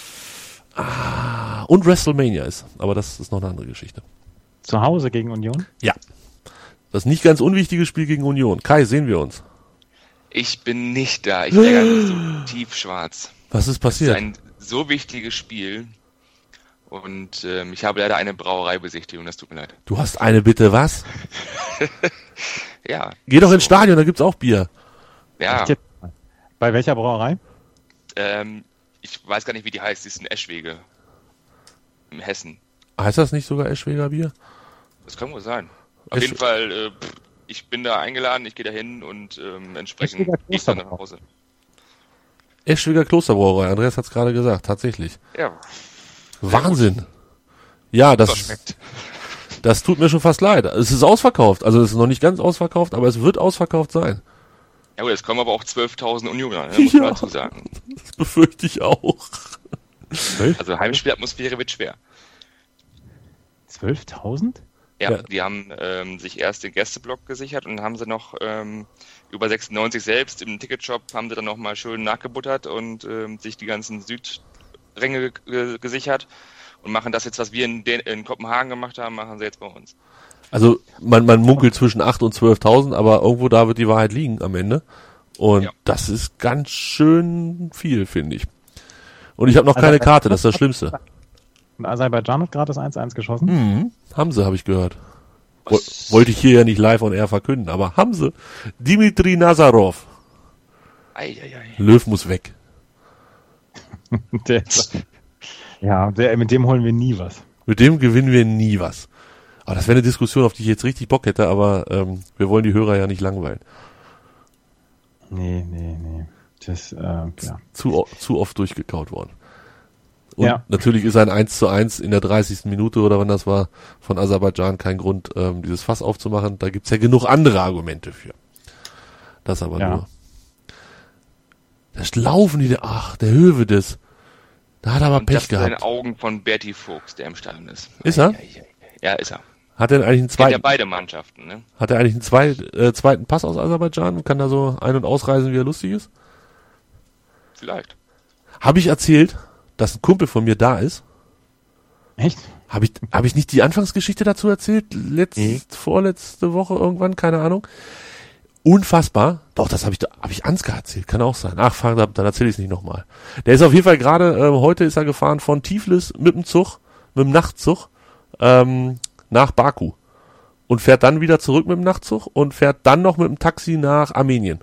Ah, und WrestleMania ist, aber das ist noch eine andere Geschichte. Zu Hause gegen Union? Ja. Das nicht ganz unwichtige Spiel gegen Union. Kai, sehen wir uns? Ich bin nicht da. Ich ärgere mich so tiefschwarz. Was ist passiert? Das ist ein so wichtiges Spiel. Und ähm, ich habe leider eine Brauereibesichtigung, das tut mir leid. Du hast eine Bitte, was? Ja. Geh doch so. ins Stadion, da gibt's auch Bier. Ja. Bei welcher Brauerei? Ähm, ich weiß gar nicht, wie die heißt. Die ist in Eschwege. In Hessen. Heißt das nicht sogar Eschweger Bier? Das kann wohl sein. Auf Esch- jeden Fall, äh, pff, ich bin da eingeladen, ich gehe da hin und ähm, entsprechend Eschweger gehe ich dann nach Hause. Eschweger Klosterbrauerei, Andreas hat's gerade gesagt, tatsächlich. Ja. Wahnsinn. Ja, Das das, schmeckt. das tut mir schon fast leid. Es ist ausverkauft, also es ist noch nicht ganz ausverkauft, aber es wird ausverkauft sein. Ja gut, jetzt kommen aber auch zwölftausend Unioner, ne, muss man Ja. dazu sagen. Das befürchte ich auch. Also Heimspielatmosphäre wird schwer. zwölftausend? Ja, Ja. die haben ähm, sich erst den Gästeblock gesichert und haben sie noch ähm, über sechsundneunzig selbst im Ticketshop haben sie dann nochmal schön nachgebuttert und ähm, sich die ganzen Südränge ge- gesichert und machen das jetzt, was wir in, Den- in Kopenhagen gemacht haben, machen sie jetzt bei uns. Also man, man munkelt zwischen acht und zwölftausend, aber irgendwo da wird die Wahrheit liegen am Ende. Und Ja. das ist ganz schön viel, finde ich. Und ich habe noch Also, keine Karte, das ist das Schlimmste. Und Aserbaidschan hat gerade das eins eins geschossen. Mhm. Haben sie, habe ich gehört. Wo- Was? Wollte ich hier ja nicht live on air verkünden, aber haben sie. Dimitri Nazarov. Eieiei. Löw muss weg. Der ist, ja, der, mit dem holen wir nie was. Mit dem gewinnen wir nie was. Aber das wäre eine Diskussion, auf die ich jetzt richtig Bock hätte, aber ähm, wir wollen die Hörer ja nicht langweilen. Nee, nee, nee. Das, äh, ja. Zu, o- zu oft durchgekaut worden. Und Ja. natürlich ist ein eins zu eins in der dreißigsten Minute oder wann das war, von Aserbaidschan kein Grund, ähm, dieses Fass aufzumachen. Da gibt's ja genug andere Argumente für. Das aber Ja. nur. Das laufen die, ach, der Höwedes. Da hat er aber Und das Pech in den gehabt. Augen von Berti Fuchs, der im Stadion ist. Ist er? Eieiei. Ja, ist er. Hat er eigentlich einen Kennt ja zweiten, beide Mannschaften, ne? hat er eigentlich einen zwei, äh, zweiten Pass aus Aserbaidschan und kann da so ein- und ausreisen, wie er lustig ist? Vielleicht. Habe ich erzählt, dass ein Kumpel von mir da ist? Echt? Habe ich, hab ich nicht die Anfangsgeschichte dazu erzählt? Letzt, Nee. Vorletzte Woche irgendwann, keine Ahnung. Unfassbar. Doch, das habe ich, hab ich Ansgar erzählt, kann auch sein. Ach, fang, dann erzähle ich es nicht nochmal. Der ist auf jeden Fall gerade, äh, heute ist er gefahren von Tiflis mit dem Zug, mit dem Nachtzug, ähm, nach Baku. Und fährt dann wieder zurück mit dem Nachtzug und fährt dann noch mit dem Taxi nach Armenien.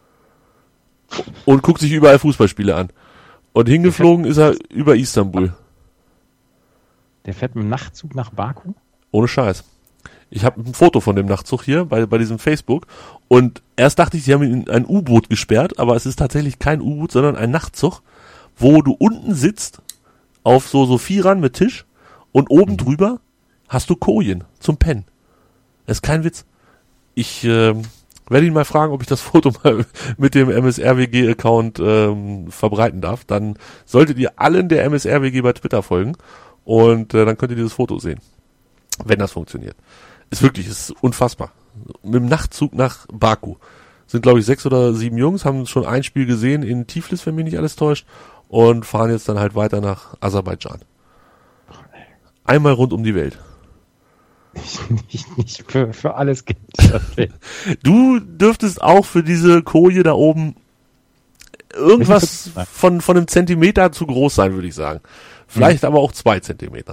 Und guckt sich überall Fußballspiele an. Und hingeflogen ist er über Istanbul. Der fährt mit dem Nachtzug nach Baku? Ohne Scheiß. Ich habe ein Foto von dem Nachtzug hier bei, bei diesem Facebook und erst dachte ich, sie haben ihn in ein U-Boot gesperrt, aber es ist tatsächlich kein U-Boot, sondern ein Nachtzug, wo du unten sitzt auf so, so Vierern mit Tisch und oben drüber hast du Kojen zum Pennen. Das ist kein Witz. Ich äh, werde ihn mal fragen, ob ich das Foto mal mit dem M S R W G-Account ähm, verbreiten darf. Dann solltet ihr allen der M S R W G bei Twitter folgen und äh, dann könnt ihr dieses Foto sehen, wenn das funktioniert. Ist wirklich, ist unfassbar. Mit dem Nachtzug nach Baku. Sind, glaube ich, sechs oder sieben Jungs, haben schon ein Spiel gesehen in Tiflis, wenn mich nicht alles täuscht, und fahren jetzt dann halt weiter nach Aserbaidschan. Einmal rund um die Welt. Nicht, nicht für, für alles Geld. Du dürftest auch für diese Koje da oben irgendwas von, von einem Zentimeter zu groß sein, würde ich sagen. Vielleicht aber auch zwei Zentimeter.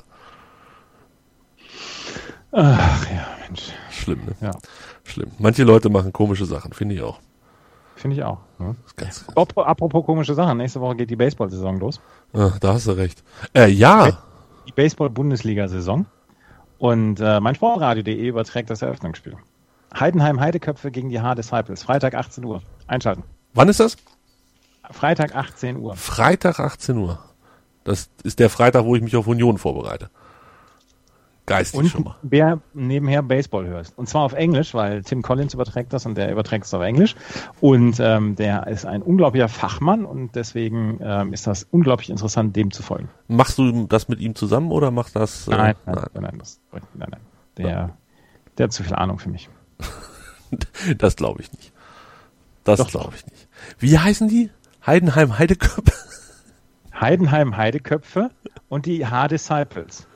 Ach ja, Mensch. Schlimm, ne? Ja, Schlimm. Manche Leute machen komische Sachen, finde ich auch. finde ich auch. Ne? Das ist ganz, Apropos, apropos komische Sachen, nächste Woche geht die Baseball-Saison los. ah, da hast du recht. Äh, ja. Die Baseball-Bundesliga-Saison. Und äh, mein Sportradio punkt de überträgt das Eröffnungsspiel. Heidenheim Heideköpfe gegen die H-Disciples. Freitag achtzehn Uhr. Einschalten. Wann ist das? Freitag achtzehn Uhr. Freitag achtzehn Uhr. Das ist der Freitag, wo ich mich auf Union vorbereite. geistig und schon mal. wer nebenher Baseball hörst. Und zwar auf Englisch, weil Tim Collins überträgt das und der überträgt es auf Englisch. Und ähm, der ist ein unglaublicher Fachmann und deswegen ähm, ist das unglaublich interessant, dem zu folgen. Machst du das mit ihm zusammen oder macht das... Äh, Nein, nein, nein, nein, das, nein, nein. Der, ja. der hat zu viel Ahnung für mich. Das glaube ich nicht. Das Doch. glaube ich nicht. Wie heißen die? Heidenheim Heideköpfe? Heidenheim Heideköpfe und die H-Disciples.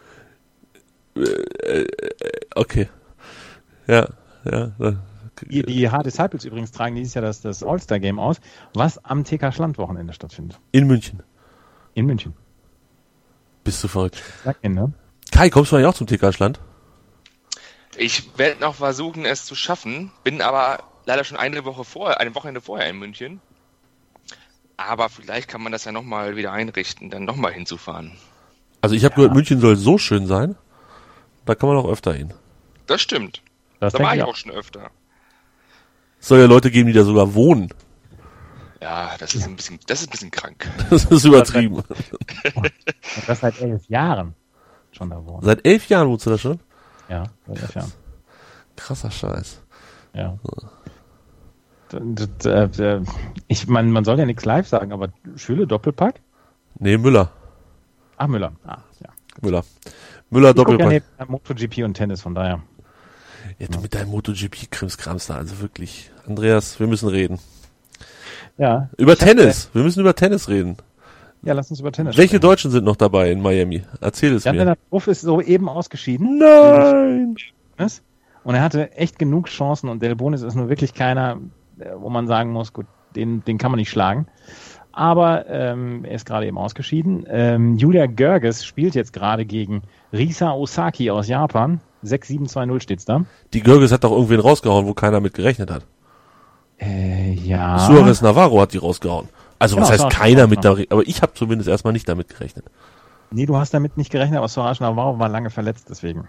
Okay. Ja, ja. Die, die H-Disciples übrigens tragen dieses Jahr das, das All-Star-Game aus, was am T K Schland-Wochenende stattfindet. In München. In München. Bist du verrückt. Sag ihn, ne? Kai, kommst du eigentlich auch zum T K Schland? Ich werde noch versuchen, es zu schaffen, bin aber leider schon eine Woche vorher, ein Wochenende vorher in München. Aber vielleicht kann man das ja nochmal wieder einrichten, dann nochmal hinzufahren. Also ich habe Ja. gehört, München soll so schön sein, da kann man auch öfter hin. Das stimmt. Das Da denke war ich ich auch schon öfter. Es soll ja Leute geben, die da sogar wohnen. Ja, das ist ein bisschen, das ist ein bisschen krank. Das ist übertrieben. Und das seit elf Jahren schon da wohnen. Seit elf Jahren wohnst du da schon? Ja, seit elf Jahren. Krasser Scheiß. Ja. D- d- d- Ich meine, man soll ja nichts live sagen, aber Schüle Doppelpack? Nee, Müller. Ach, Müller. Ah, ja. Müller. Müller Ich gucke ja Doppelpack. neben MotoGP und Tennis, von daher. Ja, du mit deinem MotoGP-Krimskrams da, also wirklich. Andreas, wir müssen reden. Ja. Über Ich hab, Tennis. Wir müssen über Tennis reden. äh, Ja, lass uns über Tennis Welche sprechen. Deutschen sind noch dabei in Miami? Erzähl es Jan mir. Lennart Ruff ist soeben ausgeschieden. Nein! Und er hatte echt genug Chancen und Del Bonis ist nur wirklich keiner, äh, wo man sagen muss, gut, den, den kann man nicht schlagen. Aber ähm, er ist gerade eben ausgeschieden. Ähm, Julia Görges spielt jetzt gerade gegen Risa Osaki aus Japan. sechs sieben zwei null steht's da. Die Görges hat doch irgendwen rausgehauen, wo keiner mit gerechnet hat. Äh, ja. Suarez Navarro hat die rausgehauen. Also was Genau, heißt Suarez keiner mit Navarro. da, aber ich habe zumindest erstmal nicht damit gerechnet. Nee, du hast damit nicht gerechnet, aber Soares Navarro war lange verletzt, deswegen.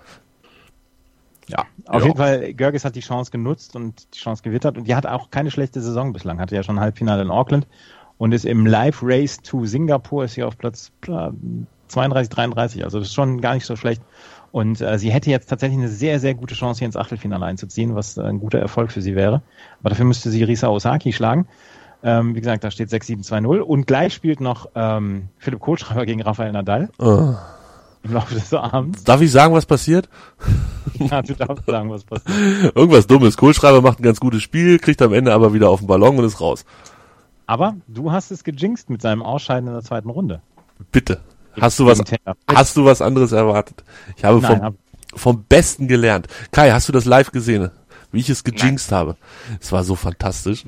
Ja, auf Ja. jeden Fall, Görges hat die Chance genutzt und die Chance gewittert und die hat auch keine schlechte Saison bislang. Hatte ja schon ein Halbfinale in Auckland und ist im Live Race to Singapur ist hier auf Platz äh, zweiunddreißig, dreiunddreißig. Also das ist schon gar nicht so schlecht. Und äh, sie hätte jetzt tatsächlich eine sehr, sehr gute Chance, hier ins Achtelfinale einzuziehen, was äh, ein guter Erfolg für sie wäre. Aber dafür müsste sie Risa Osaki schlagen. Ähm, wie gesagt, da steht sechs sieben zwei null. Und gleich spielt noch ähm, Philipp Kohlschreiber gegen Rafael Nadal Oh. im Laufe des Abends. Darf ich sagen, was passiert? Ja, du darfst sagen, was passiert. Irgendwas Dummes. Kohlschreiber macht ein ganz gutes Spiel, kriegt am Ende aber wieder auf den Ballon und ist raus. Aber du hast es gejinxt mit seinem Ausscheiden in der zweiten Runde. Bitte. Hast du was, Gegen Taylor. hast du was anderes erwartet? Ich habe Nein, vom, hab- vom Besten gelernt. Kai, hast du das live gesehen? Wie ich es gejinxt habe? Es war so fantastisch.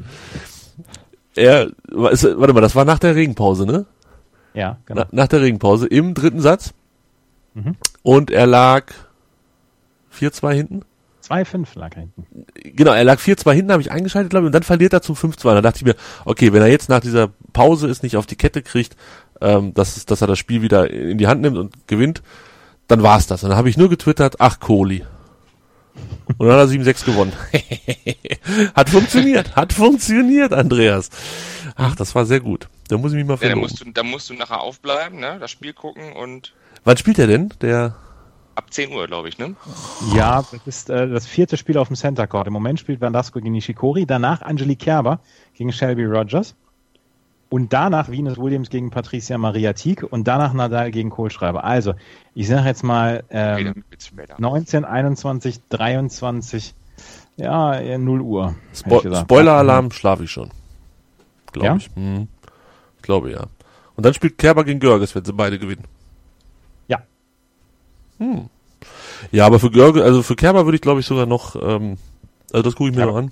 Er, ist, warte mal, das war nach der Regenpause, ne? Ja, genau. Na, nach der Regenpause im dritten Satz. Mhm. Und er lag vier zwei hinten. zwei fünf lag er hinten. Genau, er lag vier zwei hinten, habe ich eingeschaltet, glaube ich, und dann verliert er zum fünf zwei. Da dachte ich mir, okay, wenn er jetzt nach dieser Pause es nicht auf die Kette kriegt, ähm, dass, es, dass er das Spiel wieder in die Hand nimmt und gewinnt, dann war's das. Und dann habe ich nur getwittert, ach, Kohli. Und dann hat er sieben sechs gewonnen. Hat funktioniert, hat funktioniert, Andreas. Ach, das war sehr gut. Da muss ich mich mal Ja, da verloben. musst du, da musst du nachher aufbleiben, ne, das Spiel gucken und Wann spielt er denn? Der ab zehn Uhr, glaube ich, ne? Ja, das ist äh, das vierte Spiel auf dem Center Court. Im Moment spielt Vandasco gegen Nishikori, danach Angelique Kerber gegen Shelby Rogers und danach Venus Williams gegen Patricia Maria Thiek und danach Nadal gegen Kohlschreiber. Also, ich sage jetzt mal Okay, ähm, dann wird's später. neunzehn, einundzwanzig, dreiundzwanzig, ja, eher null Uhr. hätte Spo ich gesagt. Spoiler-Alarm, schlafe ich schon. Glaube Ja? ich. Hm. Ich glaube, ja. Und dann spielt Kerber gegen Görges, wenn sie beide gewinnen. Ja. Hm. Ja, aber für Görges, also für Kerber würde ich, glaube ich, sogar noch, ähm, also das gucke ich mir noch an.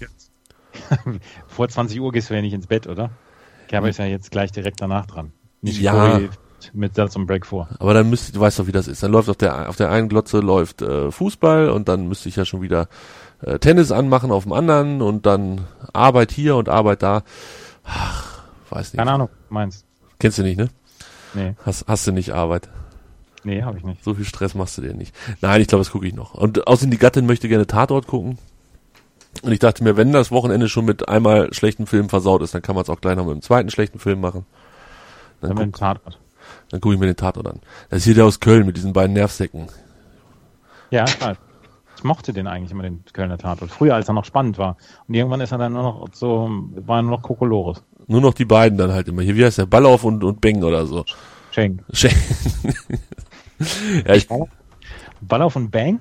Vor zwanzig Uhr gehst du ja nicht ins Bett, oder? Kerber ist ja jetzt gleich direkt danach dran. Ja. Nishikori mit Satz und Break vor. Aber dann müsste, du weißt doch, wie das ist. Dann läuft auf der, auf der einen Glotze läuft äh, Fußball und dann müsste ich ja schon wieder äh, Tennis anmachen auf dem anderen und dann Arbeit hier und Arbeit da. Ach, weiß nicht. Keine Ahnung, meinst. Kennst du nicht, ne? Nee, Hast, hast du nicht Arbeit. nee, habe ich nicht. So viel Stress machst du dir nicht. Nein, ich glaube, das gucke ich noch. Und außerdem die Gattin möchte gerne Tatort gucken. Und ich dachte mir, wenn das Wochenende schon mit einmal schlechten Film versaut ist, dann kann man es auch gleich noch mit einem zweiten schlechten Film machen. Dann Dann mit dem guck, Tatort. dann gucke ich mir den Tatort an. Das ist hier der aus Köln mit diesen beiden Nervsäcken. Ja, klar. Ich mochte den eigentlich immer, den Kölner Tatort. Früher, als er noch spannend war. Und irgendwann ist er dann nur noch so, war er nur noch Kokolores. Nur noch die beiden dann halt immer. Hier, wie heißt der? Ballauf und, und Beng oder so. Schenk. Schenk. ja, ich, Ballauf und Bang?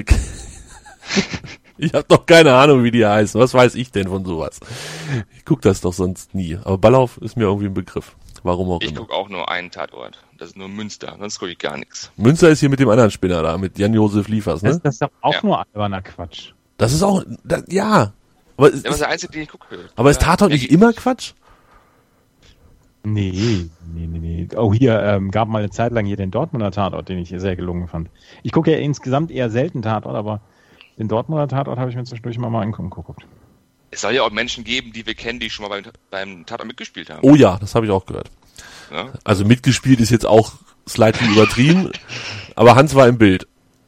ich habe doch keine Ahnung, wie die heißen. Was weiß ich denn von sowas? Ich guck das doch sonst nie. Aber Ballauf ist mir irgendwie ein Begriff. Warum auch Ich immer. gucke auch nur einen Tatort. Das ist nur Münster. Sonst gucke ich gar nichts. Münster ist hier mit dem anderen Spinner da, mit Jan-Josef Liefers, ne? Das, das ist doch auch Ja. nur alberner Quatsch. Das ist auch, das, ja. Aber, ist, Der war der einzige, den ich gucke. aber ist Tatort nicht immer Quatsch? Nee, nee, nee, nee. Oh, hier ähm, gab mal eine Zeit lang hier den Dortmunder Tatort, den ich sehr gelungen fand. Ich gucke ja insgesamt eher selten Tatort, aber den Dortmunder Tatort habe ich mir zwischendurch mal mal angeguckt. Es soll ja auch Menschen geben, die wir kennen, die schon mal beim, beim Tatort mitgespielt haben. Oh ja, das habe ich auch gehört. Ja? Also mitgespielt ist jetzt auch slightly übertrieben, aber Hans war im Bild.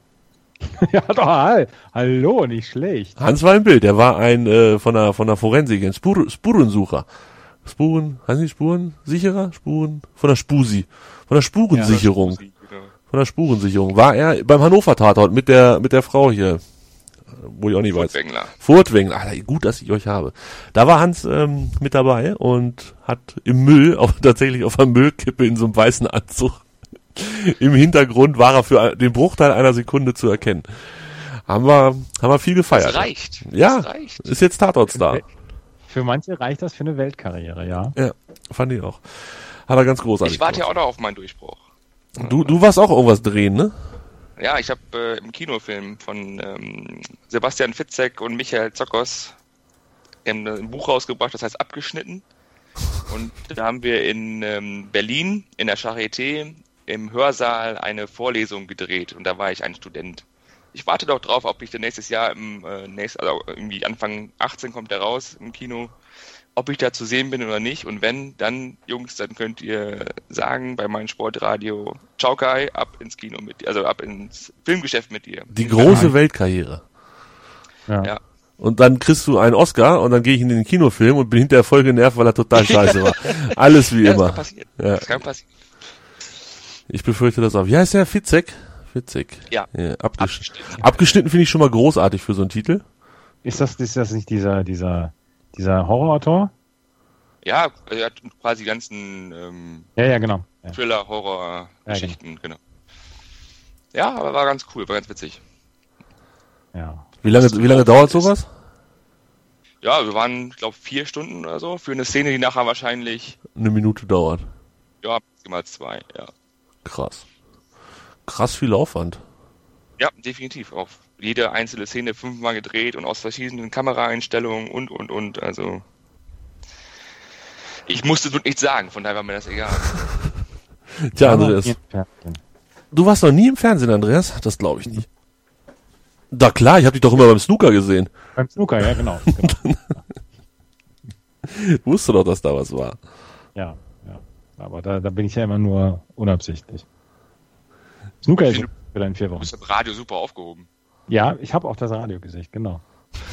Ja, doch, hall- hallo, nicht schlecht. Hans war im Bild, der war ein äh, von der von der Forensik, ein Spur, Spurensucher. Spuren, heißen die Spurensicherer? Spuren? Von der Spusi. Von der Spurensicherung. Genau. Von der Spurensicherung. War er beim Hannover Tatort mit der mit der Frau hier, wo ich auch nicht weiß. Furtwängler. Furtwängler. Ah, gut, dass ich euch habe. Da war Hans ähm, mit dabei und hat im Müll, auch tatsächlich auf der Müllkippe in so einem weißen Anzug, im Hintergrund war er für den Bruchteil einer Sekunde zu erkennen. Haben wir, haben wir viel gefeiert. Das reicht. Ja, Das reicht. ist jetzt Tatortstar. Für manche reicht das für eine Weltkarriere, ja. Ja, fand ich auch. Hat er ganz großartig Ich warte ja gemacht. auch noch auf meinen Durchbruch. Du, du warst auch irgendwas drehen, ne? Ja, ich habe äh, im Kinofilm von ähm, Sebastian Fitzek und Michael Zockers ein, ein Buch rausgebracht, das heißt Abgeschnitten. Und da haben wir in ähm, Berlin, in der Charité, im Hörsaal eine Vorlesung gedreht. Und da war ich ein Student. Ich warte doch drauf, ob ich dann nächstes Jahr, im äh, nächst, also irgendwie Anfang achtzehn kommt der raus im Kino, ob ich da zu sehen bin oder nicht. Und wenn, dann, Jungs, dann könnt ihr sagen bei meinem Sportradio, ciao Kai, ab ins Kino mit dir, also ab ins Filmgeschäft mit dir. Die große Weltkarriere. Ja. Ja. Und dann kriegst du einen Oscar und dann gehe ich in den Kinofilm und bin hinterher voll genervt, weil er total scheiße war. Alles wie Ja, das immer. kann passieren. Ja. Das kann passieren. Ich befürchte das auch. Wie heißt der? Fitzek? Fitzek. Ja. ja abgesch Abgeschnitten. Abgeschnitten finde ich schon mal großartig für so einen Titel. Ist das, ist das nicht dieser, dieser, dieser Horrorautor? Ja, er hat quasi die ganzen ähm, Ja, ja, genau. Ja. Thriller, Horror-Geschichten, genau. Ja, aber war ganz cool, war ganz witzig. Ja. Wie lange, wie lange dauert sowas? Ja, wir waren, ich glaube, vier Stunden oder so für eine Szene, die nachher wahrscheinlich, Eine Minute dauert. ja, maximal zwei, ja. Krass. Krass viel Aufwand. Ja, definitiv. Auch jede einzelne Szene fünfmal gedreht und aus verschiedenen Kameraeinstellungen und, und, und. Also, ich musste wirklich nichts sagen, von daher war mir das egal. Tja, Andreas. Ja. Du warst noch nie im Fernsehen, Andreas? Das glaube ich nicht. Da klar, ich habe dich doch immer beim Snooker gesehen. Beim Snooker, ja, genau. genau. Ich wusste doch, dass da was war. Ja, ja. Aber da, da bin ich ja immer nur unabsichtlich. Snooker ist für deine vier Du Wochen. bist im Radio super aufgehoben. Ja, ich habe auch das Radiogesicht, genau.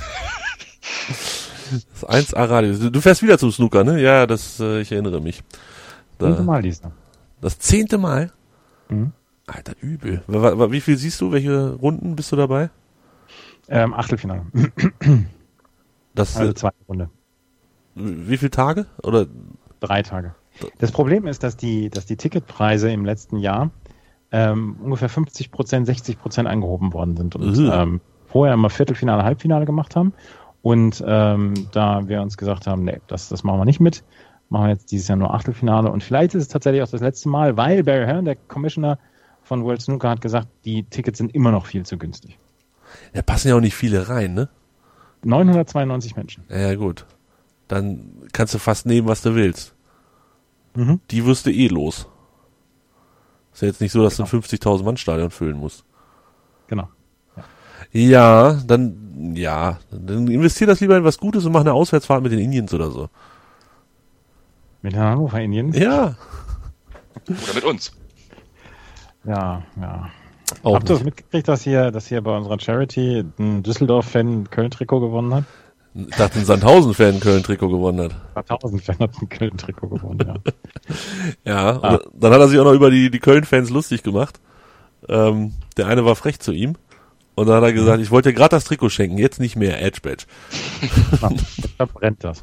Das eins A Radio. Du- Du fährst wieder zum Snooker, ne? Ja, das, äh, ich erinnere mich. Zehnte Da, Mal diesmal. das zehnte Mal? Mhm. Alter, übel. Wa- wa- Wie viel siehst du? Welche Runden bist du dabei? Ähm, Achtelfinale. Das, Also äh, zweite Runde. wie viele Tage? Oder? Drei Tage. Das Problem ist, dass die, dass die Ticketpreise im letzten Jahr ähm, ungefähr fünfzig Prozent, sechzig Prozent angehoben worden sind und Mhm. ähm, vorher immer Viertelfinale, Halbfinale gemacht haben. Und ähm, da wir uns gesagt haben, nee, das, das machen wir nicht mit, machen wir jetzt dieses Jahr nur Achtelfinale. Und vielleicht ist es tatsächlich auch das letzte Mal, weil Barry Hearn, der Commissioner von World Snooker, hat gesagt, die Tickets sind immer noch viel zu günstig. Da passen ja auch nicht viele rein, ne? neunhundertzweiundneunzig Menschen. Ja, ja, gut. Dann kannst du fast nehmen, was du willst. Mhm. Die wirst du eh los. Ist ja jetzt nicht so, dass du ein fünfzigtausend Mann Stadion füllen musst. Genau. Ja, dann, ja, dann investier das lieber in was Gutes und mach eine Auswärtsfahrt mit den Indians oder so. Mit den Hannover Indians? Ja. Oder mit uns. Ja, ja. Auch Habt ihr das nicht. mitgekriegt, dass hier, dass hier bei unserer Charity ein Düsseldorf-Fan ein Köln-Trikot gewonnen hat? Ich dachte, ein Sandhausen-Fan ein Köln-Trikot gewonnen hat. zweitausend-Fan hat ein Köln-Trikot gewonnen, ja. Ja, Ah. und dann hat er sich auch noch über die, die Köln-Fans lustig gemacht. Ähm, der eine war frech zu ihm Und dann hat er gesagt, ich wollte dir gerade das Trikot schenken, jetzt nicht mehr, Edge Badge. Verbrennt das.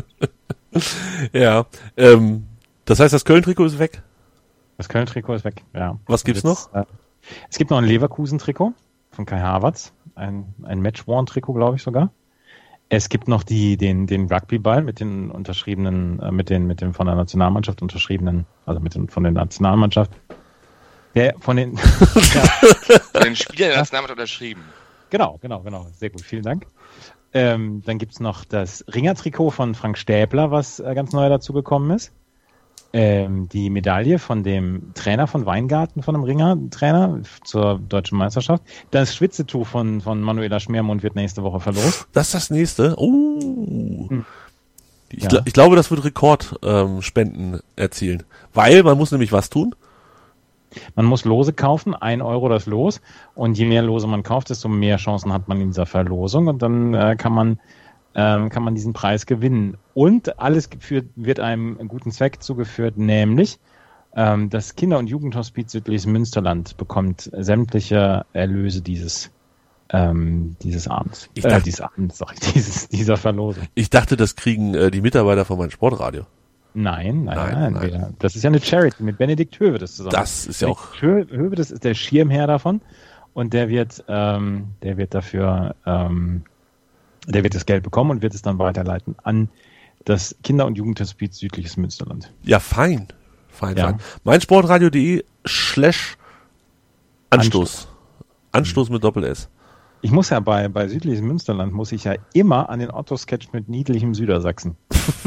Ja, ähm, das heißt, das Köln-Trikot ist weg. Das Köln-Trikot ist weg, ja. Was gibt's Jetzt, noch? Äh, es gibt noch ein Leverkusen-Trikot von Kai Havertz. Ein, ein Match-Worn-Trikot, glaube ich sogar. Es gibt noch die, den, den Rugby-Ball mit den unterschriebenen, äh, mit den, mit den von der Nationalmannschaft unterschriebenen, also mit den, von der Nationalmannschaft. Der, von den, Von den Spielern der Nationalmannschaft unterschrieben. Genau, genau, genau. Sehr gut, vielen Dank. Ähm, dann gibt's noch das Ringer-Trikot von Frank Stäbler, was äh, ganz neu dazugekommen ist. Ähm, die Medaille von dem Trainer von Weingarten, von dem Ringer-Trainer zur deutschen Meisterschaft. Das Schwitzetuch von, von Manuela Schmermund wird nächste Woche verlost. Das ist das nächste. Oh. Hm. Ich, Ja. gl- ich glaube, das wird Rekordspenden ähm, Spenden erzielen. Weil man muss nämlich was tun. Man muss Lose kaufen, ein Euro das Los. Und je mehr Lose man kauft, desto mehr Chancen hat man in dieser Verlosung. Und dann äh, kann man ähm, kann man diesen Preis gewinnen. Und alles geführt, wird einem guten Zweck zugeführt, nämlich ähm, das Kinder- und Jugendhospiz Südliches Münsterland bekommt sämtliche Erlöse dieses ähm, dieses Abends. Ich äh, dachte- dieses Abends, sorry, dieses, dieser Verlosung. Ich dachte, das kriegen äh, die Mitarbeiter von meinem Sportradio. Nein, nein, Nein, nein. nein. nein. Das ist ja eine Charity mit Benedikt Höwedes zusammen. Das ist ja auch. Benedikt Hö- Höwedes ist der Schirmherr davon und der wird, ähm, der wird dafür, ähm, der wird das Geld bekommen und wird es dann weiterleiten an das Kinder- und Jugendhospiz Südliches Münsterland. Ja, fein. Fein, Ja. fein. meinsportradio.de slash Anstoß. Anstoß mit Doppel-S. Ich muss ja bei, bei Südliches Münsterland muss ich ja immer an den Otto-Sketch mit niedlichem Südersachsen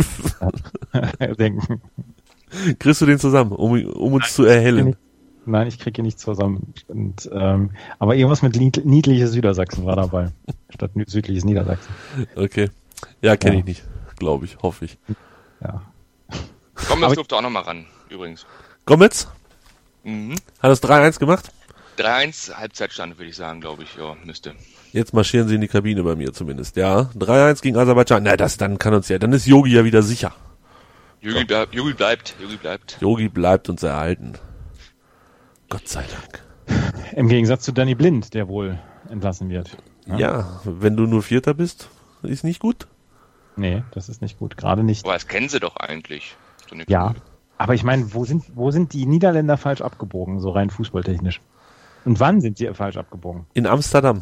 denken. Kriegst du den zusammen, um, um uns zu erhellen? Nein, ich kriege ihn nicht zusammen. Und, ähm, aber irgendwas mit Lied- niedliches Südersachsen war dabei, statt nü- südliches Niedersachsen. Okay. Ja, kenne Ja. ich nicht. Glaube ich, hoffe ich. Ja. Komm, das Aber- durfte auch nochmal ran, übrigens. Gomez Mhm. hat das drei eins gemacht. drei eins, Halbzeitstand, würde ich sagen, glaube ich. Ja, müsste. Jetzt marschieren sie in die Kabine bei mir zumindest. Ja, drei eins gegen Aserbaidschan. Na, das dann kann uns ja, dann ist Yogi ja wieder sicher. Jogi, bleib, Jogi bleibt, Jogi bleibt. Yogi bleibt uns erhalten. Gott sei Dank. Im Gegensatz zu Danny Blind, der wohl entlassen wird. Ja, wenn du nur Vierter bist, ist nicht gut. Nee, das ist nicht gut. Gerade nicht. Aber das kennen sie doch eigentlich. Ist doch nicht Ja. cool. Aber ich meine, wo sind, wo sind die Niederländer falsch abgebogen, so rein fußballtechnisch? Und wann sind die falsch abgebogen? In Amsterdam.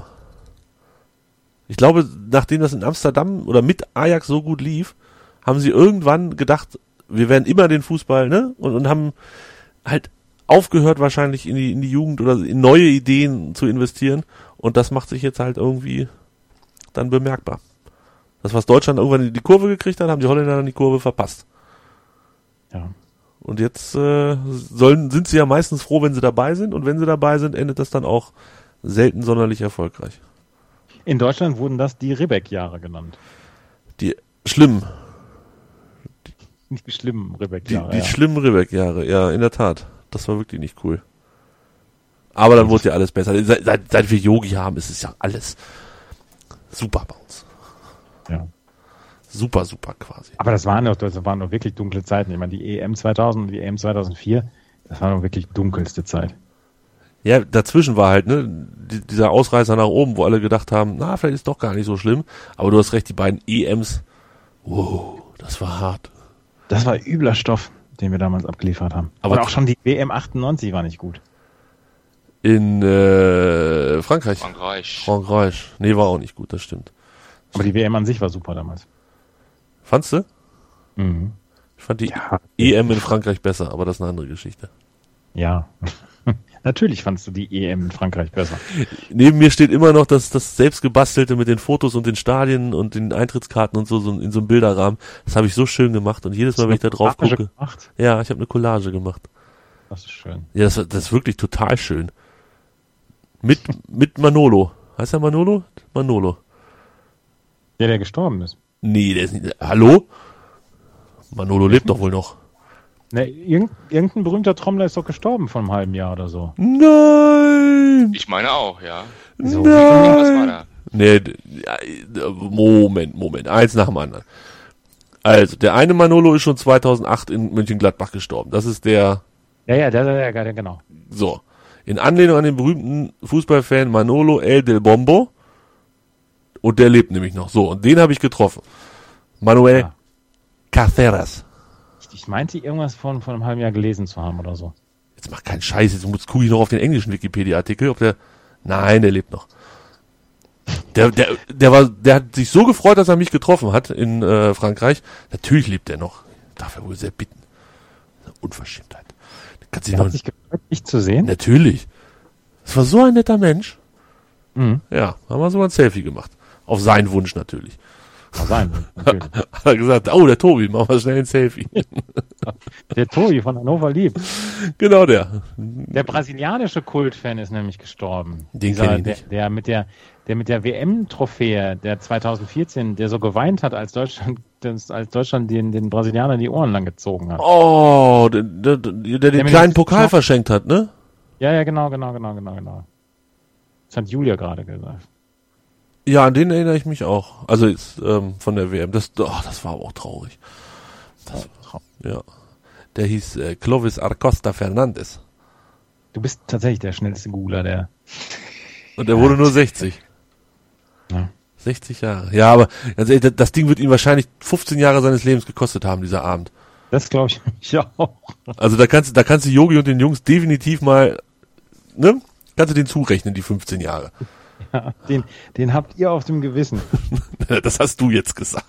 Ich glaube, nachdem das in Amsterdam oder mit Ajax so gut lief, haben sie irgendwann gedacht, wir werden immer den Fußball, ne? Und, und haben halt aufgehört wahrscheinlich in die, in die Jugend oder in neue Ideen zu investieren. Und das macht sich jetzt halt irgendwie dann bemerkbar. Das, was Deutschland irgendwann in die Kurve gekriegt hat, haben die Holländer dann die Kurve verpasst. Ja. Und jetzt äh, sollen, sind sie ja meistens froh, wenn sie dabei sind. Und wenn sie dabei sind, endet das dann auch selten sonderlich erfolgreich. In Deutschland wurden das die Ribbeck-Jahre genannt. Die schlimmen, Nicht die schlimmen die, Ribbeck-Jahre. die ja. schlimmen Ribbeck-Jahre. Ja, in der Tat. Das war wirklich nicht cool. Aber dann wurde ja alles besser. Seit, seit, seit wir Yogi haben, ist es ja alles super bei uns. Ja. Super, super quasi. Aber das waren doch, das waren doch wirklich dunkle Zeiten. Ich meine, die E M zweitausend und die E M zweitausendvier, das war doch wirklich dunkelste Zeit. Ja, dazwischen war halt, ne, die, dieser Ausreißer nach oben, wo alle gedacht haben, na, vielleicht ist doch gar nicht so schlimm. Aber du hast recht, die beiden E Ms, wow, das war hart. Das war übler Stoff, den wir damals abgeliefert haben. Aber Aber auch schon die W M achtundneunzig war nicht gut. In äh, Frankreich. Frankreich. Frankreich. Nee, war auch nicht gut, das stimmt. Aber die W M an sich war super damals. Fandst du? Mhm. Ich fand die Ja. E M in Frankreich besser, aber das ist eine andere Geschichte. Ja. Natürlich fandst du die E M in Frankreich besser. Neben mir steht immer noch das, das selbstgebastelte mit den Fotos und den Stadien und den Eintrittskarten und so, so in so einem Bilderrahmen. Das habe ich so schön gemacht und jedes Mal, wenn ich da drauf Collage gucke. gemacht? Ja, ich habe eine Collage gemacht. Das ist schön. Ja, das, das ist wirklich total schön. Mit, mit Manolo. Heißt er Manolo? Manolo. Der, der gestorben ist. Nee, der ist nicht. Hallo? Manolo lebt doch wohl noch. Ne, irgend, irgendein berühmter Trommler ist doch gestorben vor einem halben Jahr oder so. Nein! Ich meine auch, ja. So. Was war da? Nee, d- ja, Moment, Moment. Eins nach dem anderen. Also, der eine Manolo ist schon zweitausendacht in Mönchengladbach gestorben. Das ist der, Ja, ja, der, der, der, der, genau. so. In Anlehnung an den berühmten Fußballfan Manolo El Del Bombo. Und der lebt nämlich noch. So, und den habe ich getroffen. Manuel Ja. Caceres. Ich, ich meinte irgendwas von, von einem halben Jahr gelesen zu haben oder so. Jetzt mach keinen Scheiß, jetzt muss gucke ich noch auf den englischen Wikipedia-Artikel, ob der, nein, der lebt noch. Der, der, der war, der hat sich so gefreut, dass er mich getroffen hat in äh, Frankreich. Natürlich lebt er noch. Darf er wohl sehr bitten. Unverschämtheit. Kann sich Der noch, hat sich gefreut, dich zu sehen. natürlich. Das war so ein netter Mensch. Mhm. Ja, haben wir so ein Selfie gemacht. Auf seinen Wunsch natürlich. Kann sein, natürlich. Hat er gesagt, oh, der Tobi, machen wir schnell ein Selfie. Der Tobi von Hannover liebt. Genau der. Der brasilianische Kultfan ist nämlich gestorben. Den Dieser, kenn ich der, nicht. der mit der, der mit der W M-Trophäe, der zwanzig vierzehn, der so geweint hat, als Deutschland, das, als Deutschland den, den Brasilianern die Ohren lang gezogen hat. Oh, der, der, der, der den mit kleinen dem- Pokal verschenkt hat, ne? Ja, ja, genau, genau, genau, genau, genau. Das hat Julia gerade gesagt. Ja, an den erinnere ich mich auch. Also jetzt, ähm, von der W M. Das, oh, das war aber auch traurig. Das, ja. Der hieß äh, Clovis Acosta Fernandes. Du bist tatsächlich der schnellste Googler, der. Und er wurde nur sechzig. Ja. sechzig Jahre. Ja, aber ganz ehrlich, das, das Ding wird ihn wahrscheinlich fünfzehn Jahre seines Lebens gekostet haben, dieser Abend. Das glaube ich ich auch. Also da kannst, da kannst du Yogi und den Jungs definitiv mal, ne? Kannst du den zurechnen, die fünfzehn Jahre. Ja, den, den habt ihr auf dem Gewissen. Das hast du jetzt gesagt.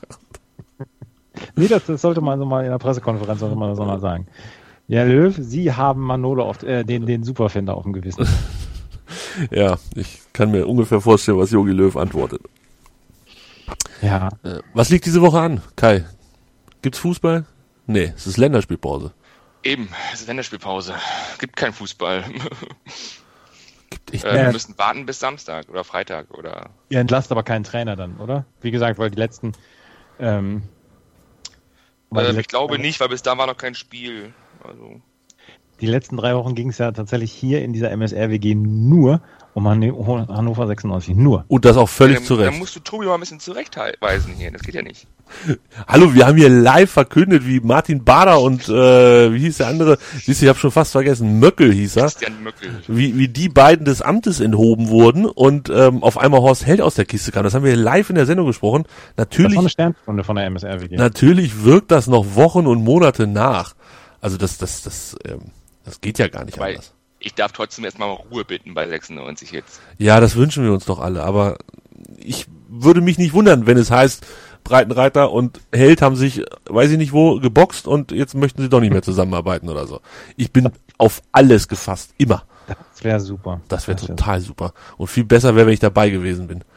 Nee, das, das sollte man so mal in der Pressekonferenz sollte man das auch mal sagen. Ja, Löw, Sie haben Manolo auf, äh, den, den Superfender auf dem Gewissen. Ja, ich kann mir ungefähr vorstellen, was Jogi Löw antwortet. Ja. Äh, Was liegt diese Woche an, Kai? Gibt's Fußball? Nee, es ist Länderspielpause. Eben, es ist Länderspielpause. Gibt keinen Fußball. Gibt echt äh, Ja. Wir müssen warten bis Samstag oder Freitag oder. Ihr entlasst aber keinen Trainer dann, oder? Wie gesagt, weil die letzten. Ähm, weil die Äh, ich letzten- glaube nicht, weil bis da war noch kein Spiel. Also. Die letzten drei Wochen ging es ja tatsächlich hier in dieser M S R W G nur um Han- Hannover sechsundneunzig. Nur. Und das auch völlig dann, zu dann Recht. musst du Tobi mal ein bisschen zurechtweisen hier. Das geht ja nicht. Hallo, wir haben hier live verkündet, wie Martin Bader und äh, wie hieß der andere? Siehst du, ich habe schon fast vergessen, Möckel hieß er. Christian Möckel. Wie, wie die beiden des Amtes enthoben wurden und ähm, auf einmal Horst Held aus der Kiste kam. Das haben wir live in der Sendung gesprochen. Das war Natürlich, eine Sternstunde von der M S R W G. natürlich wirkt das noch Wochen und Monate nach. Also das, das, das, ähm, das geht ja gar nicht Weil anders. ich darf trotzdem erstmal Ruhe bitten bei sechsundneunzig jetzt. Ja, das wünschen wir uns doch alle, aber ich würde mich nicht wundern, wenn es heißt, Breitenreiter und Held haben sich, weiß ich nicht wo, geboxt und jetzt möchten sie doch nicht mehr zusammenarbeiten oder so. Ich bin auf alles gefasst, immer. Das wäre super. Das wäre Das wär total super. Und viel besser wäre, wenn ich dabei gewesen bin.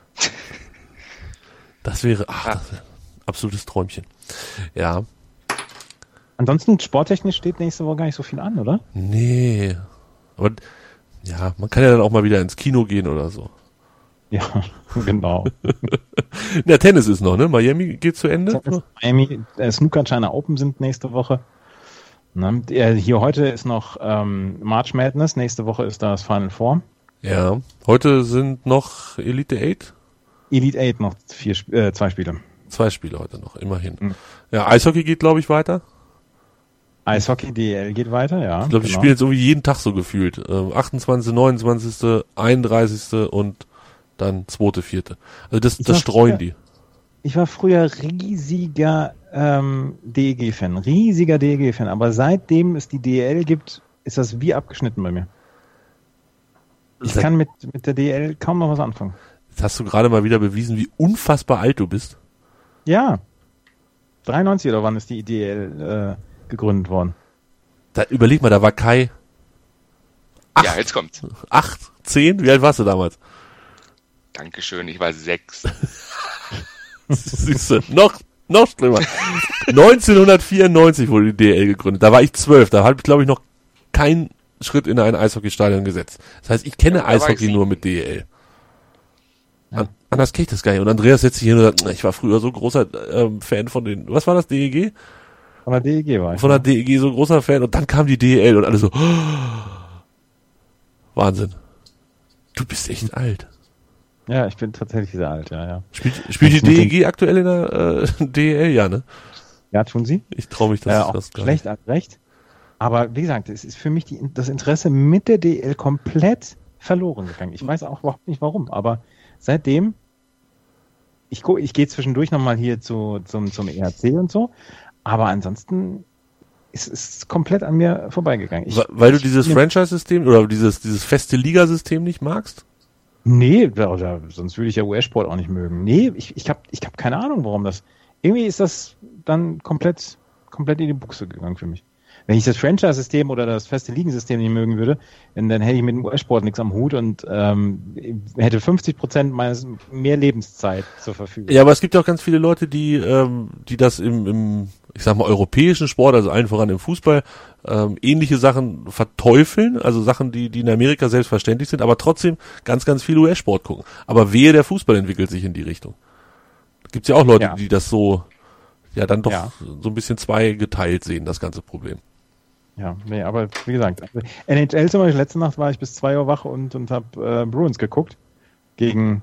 Das wäre, ach, das wäre ein absolutes Träumchen. Ja, Ansonsten sporttechnisch steht nächste Woche gar nicht so viel an, oder? nee. Aber ja, man kann ja dann auch mal wieder ins Kino gehen oder so. Ja, genau. Ja, Tennis ist noch, ne? Miami geht zu Ende. Miami, äh, Snooker China Open sind nächste Woche. Ne? äh, Hier heute ist noch ähm, March Madness, nächste Woche ist das Final Four. Ja, heute sind noch Elite Eight. Elite Eight noch vier, Sp- äh, zwei Spiele. Zwei Spiele heute noch, immerhin. Mhm. Ja, Eishockey geht, glaube ich, weiter. Eishockey D L geht weiter, ja. Ich glaube, die genau. spielen jetzt irgendwie jeden Tag so gefühlt. Ähm, achtundzwanzigsten, neunundzwanzigsten, einunddreißigsten und dann zweite, vierte. Also das, Ich das war streuen früher- die. Ich war früher riesiger ähm, D E G-Fan, riesiger D E G-Fan, aber seitdem es die D L gibt, ist das wie abgeschnitten bei mir. Ich Seit- kann mit, mit der D L kaum noch was anfangen. Jetzt hast du gerade mal wieder bewiesen, wie unfassbar alt du bist. Ja. dreiundneunzig oder wann ist die D L äh, gegründet worden? Da, überleg mal, da war Kai Acht. Ja, jetzt kommt's. acht, zehn? Wie alt warst du damals? Dankeschön, ich war sechs. Siehste, noch, noch schlimmer. neunzehnhundertvierundneunzig wurde die D L gegründet. Da war ich zwölf. Da habe ich, glaube ich, noch keinen Schritt in ein Eishockeystadion gesetzt. Das heißt, ich kenne Ja, da war ich Eishockey sieben. nur mit D L. An, anders kenne ich das gar nicht. Und Andreas setzt sich hin und sagt, ich war früher so großer ähm, Fan von den, was war das, D E G? Von der D E G war ich. Von der D E G so großer Fan. Und dann kam die D L und alle so, Wahnsinn. Du bist echt alt. Ja, ich bin tatsächlich sehr alt, ja, ja. Spielt, spielt die Ich mit D E den- G aktuell in der äh, D E L? Ja, ne? Ja, tun sie. Ich traue mich das Ja, auch fast gar schlecht an recht. Aber wie gesagt, es ist für mich die, das Interesse mit der D L komplett verloren gegangen. Ich weiß auch überhaupt nicht warum, aber seitdem, ich, guck, ich gehe zwischendurch nochmal hier zu, zum, zum E R C und so, aber ansonsten ist es komplett an mir vorbeigegangen. Ich, Weil du dieses Franchise-System oder dieses, dieses feste Ligasystem nicht magst? Nee, oder, sonst würde ich ja U S-Sport auch nicht mögen. Nee, ich, ich habe ich hab keine Ahnung, warum das. Irgendwie ist das dann komplett, komplett in die Buchse gegangen für mich. Wenn ich das Franchise-System oder das feste Ligensystem nicht mögen würde, dann hätte ich mit dem U S-Sport nichts am Hut und ähm, hätte fünfzig Prozent meines mehr Lebenszeit zur Verfügung. Ja, aber es gibt ja auch ganz viele Leute, die, ähm, die das im, im, ich sag mal, europäischen Sport, also allen voran im Fußball, ähm, ähnliche Sachen verteufeln, also Sachen, die, die in Amerika selbstverständlich sind, aber trotzdem ganz, ganz viel U S-Sport gucken. Aber wehe, der Fußball entwickelt sich in die Richtung. Gibt's ja auch Leute, Ja. die das so, ja, dann doch Ja. so ein bisschen zweigeteilt sehen, das ganze Problem. Ja, nee, aber wie gesagt, also N H L zum Beispiel, letzte Nacht war ich bis zwei Uhr wach und, und habe äh, Bruins geguckt gegen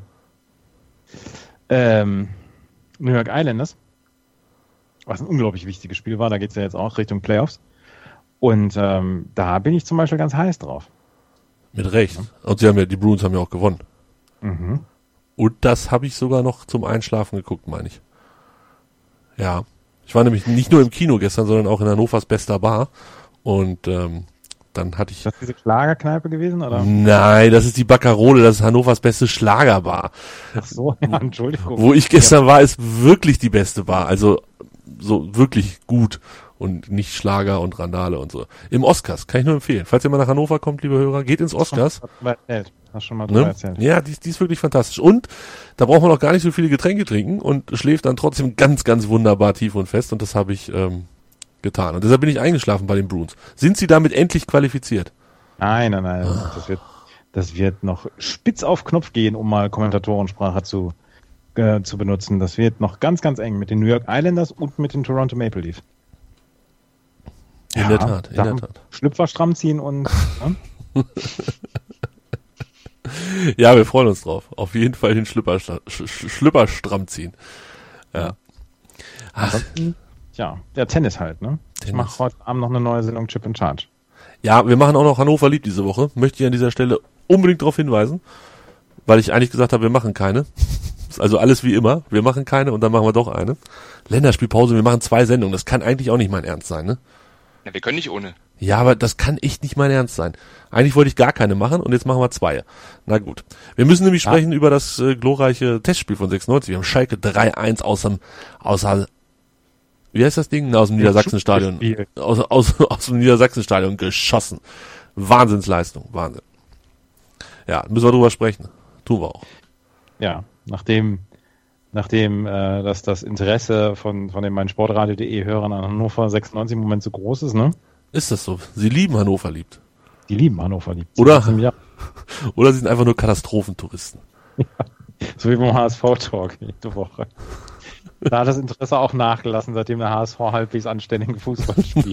ähm, New York Islanders, was ein unglaublich wichtiges Spiel war, da geht's ja jetzt auch Richtung Playoffs und ähm, da bin ich zum Beispiel ganz heiß drauf. Mit Recht. Und sie haben ja, die Bruins haben ja auch gewonnen. Mhm. Und das habe ich sogar noch zum Einschlafen geguckt, meine ich. Ja. Ich war nämlich nicht nur im Kino gestern, sondern auch in Hannovers bester Bar. Und ähm, dann hatte ich... Ist das diese Schlagerkneipe gewesen, oder? Nein, das ist die Baccarole, das ist Hannovers beste Schlagerbar. Ach so, ja, Entschuldigung. Wo ich gestern war, ist wirklich die beste Bar. Also so wirklich gut und nicht Schlager und Randale und so. Im Oscars, kann ich nur empfehlen. Falls ihr mal nach Hannover kommt, liebe Hörer, geht ins Oscars. Hast du mal erzählt. Hast schon mal drüber Ne? erzählt. Ja, die, die ist wirklich fantastisch. Und da braucht man auch gar nicht so viele Getränke trinken und schläft dann trotzdem ganz, ganz wunderbar tief und fest. Und das habe ich ähm, getan. Und deshalb bin ich eingeschlafen bei den Bruins. Sind sie damit endlich qualifiziert? Nein, nein, nein. Das wird, das wird noch spitz auf Knopf gehen, um mal Kommentatorensprache zu, äh, zu benutzen. Das wird noch ganz, ganz eng mit den New York Islanders und mit den Toronto Maple Leafs. In der Tat, in der Tat. Schlüpfer stramm ziehen und ne? Ja, wir freuen uns drauf. Auf jeden Fall den Schlüpper, sch, sch, Schlüpper stramm ziehen. Ja. Ach, ansonsten, ja, der Tennis halt, ne? Ich Tennis. mache heute Abend noch eine neue Sendung Chip in Charge. ja, wir machen auch noch Hannover Lieb diese Woche. Möchte ich an dieser Stelle unbedingt darauf hinweisen, weil ich eigentlich gesagt habe, wir machen keine. Ist also alles wie immer. Wir machen keine und dann machen wir doch eine. Länderspielpause, wir machen zwei Sendungen. Das kann eigentlich auch nicht mein Ernst sein, ne? Ja, wir können nicht ohne. Ja, aber das kann echt nicht mein Ernst sein. Eigentlich wollte ich gar keine machen und jetzt machen wir zwei. Na gut. Wir müssen nämlich Ja. sprechen über das äh, glorreiche Testspiel von sechsundneunzig. Wir haben Schalke drei eins aus dem, aus, wie heißt das Ding? Na, aus dem Niedersachsenstadion. Spiel. Aus, aus, aus dem Niedersachsenstadion geschossen. Wahnsinnsleistung. Wahnsinn. Ja, müssen wir drüber sprechen. Tun wir auch. Ja, nachdem, nachdem äh, dass das Interesse von, von den meinsportradio punkt de Hörern an Hannover sechsundneunzig im Moment so groß ist, ne? Ist das so? Sie lieben Hannover liebt. Die lieben Hannover liebt. Oder? Ja, Oder sie sind einfach nur Katastrophentouristen. so wie beim H S V-Talk jede Woche. Da hat das Interesse auch nachgelassen, seitdem der H S V halbwegs anständigen Fußball spielt.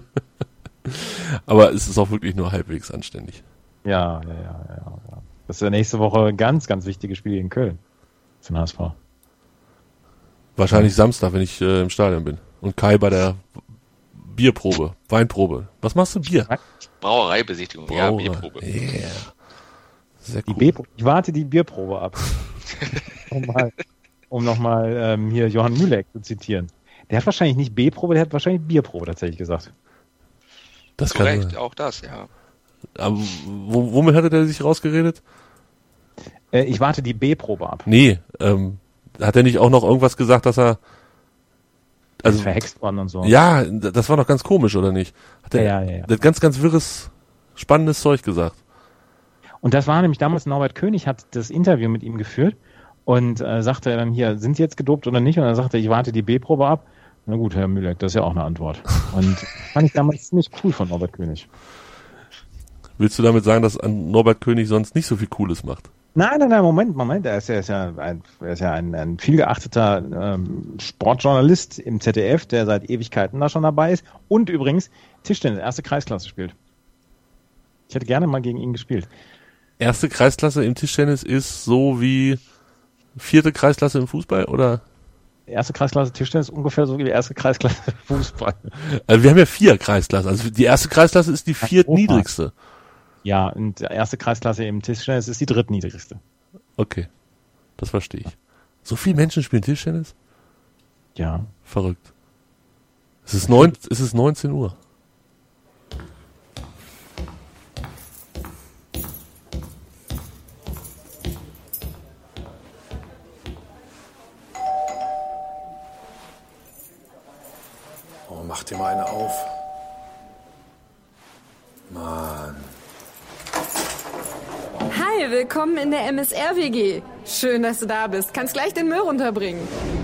Aber es ist auch wirklich nur halbwegs anständig. Ja, ja, ja, ja, ja. Das ist ja nächste Woche ein ganz, ganz wichtiges Spiel in Köln. Für den H S V. Wahrscheinlich Samstag, wenn ich äh, im Stadion bin. Und Kai bei der Bierprobe, Weinprobe. Was machst du? Bier? Brauereibesichtigung, ja, Brauerei. Bierprobe. Yeah. Sehr Die cool. B ich warte die Bierprobe ab. um mal, um nochmal ähm, hier Johann Mühleck zu zitieren. Der hat wahrscheinlich nicht B-Probe, der hat wahrscheinlich Bierprobe tatsächlich gesagt. Das Zu kann Recht, sein. auch das, ja. Aber wo, womit hatte der sich rausgeredet? Äh, ich warte die B-Probe ab. Nee, ähm, hat er nicht auch noch irgendwas gesagt, dass er also Verhext worden und so. ja, das war doch ganz komisch, oder nicht? Hat er, Ja, ja, ja, ja. Der hat ganz, ganz wirres, spannendes Zeug gesagt. Und das war nämlich damals, Norbert König hat das Interview mit ihm geführt und äh, sagte er dann hier, sind Sie jetzt gedopt oder nicht? Und dann sagte er, ich warte die B-Probe ab. Na gut, Herr Mühleck, das ist ja auch eine Antwort. Und fand ich damals ziemlich cool von Norbert König. Willst du damit sagen, dass an Norbert König sonst nicht so viel Cooles macht? Nein, nein, nein, Moment, Moment. Er ist ja, ist ja, ein, er ist ja ein, ein viel geachteter ähm, Sportjournalist im Z D F, der seit Ewigkeiten da schon dabei ist. Und übrigens Tischtennis, erste Kreisklasse spielt. Ich hätte gerne mal gegen ihn gespielt. Erste Kreisklasse im Tischtennis ist so wie vierte Kreisklasse im Fußball, oder? erste Kreisklasse Tischtennis ist ungefähr so wie die erste Kreisklasse Fußball. Also wir haben ja vier Kreisklassen. Also die erste Kreisklasse ist die viertniedrigste. Ja, und die erste Kreisklasse im Tischtennis ist die drittniedrigste. Okay, das verstehe ich. So viele Menschen spielen Tischtennis? Ja. Verrückt. Es ist, neun, es ist neunzehn Uhr. Oh, mach dir mal eine auf. Mann. Hi, willkommen in der M S R W G. Schön, dass du da bist. Kannst gleich den Müll runterbringen.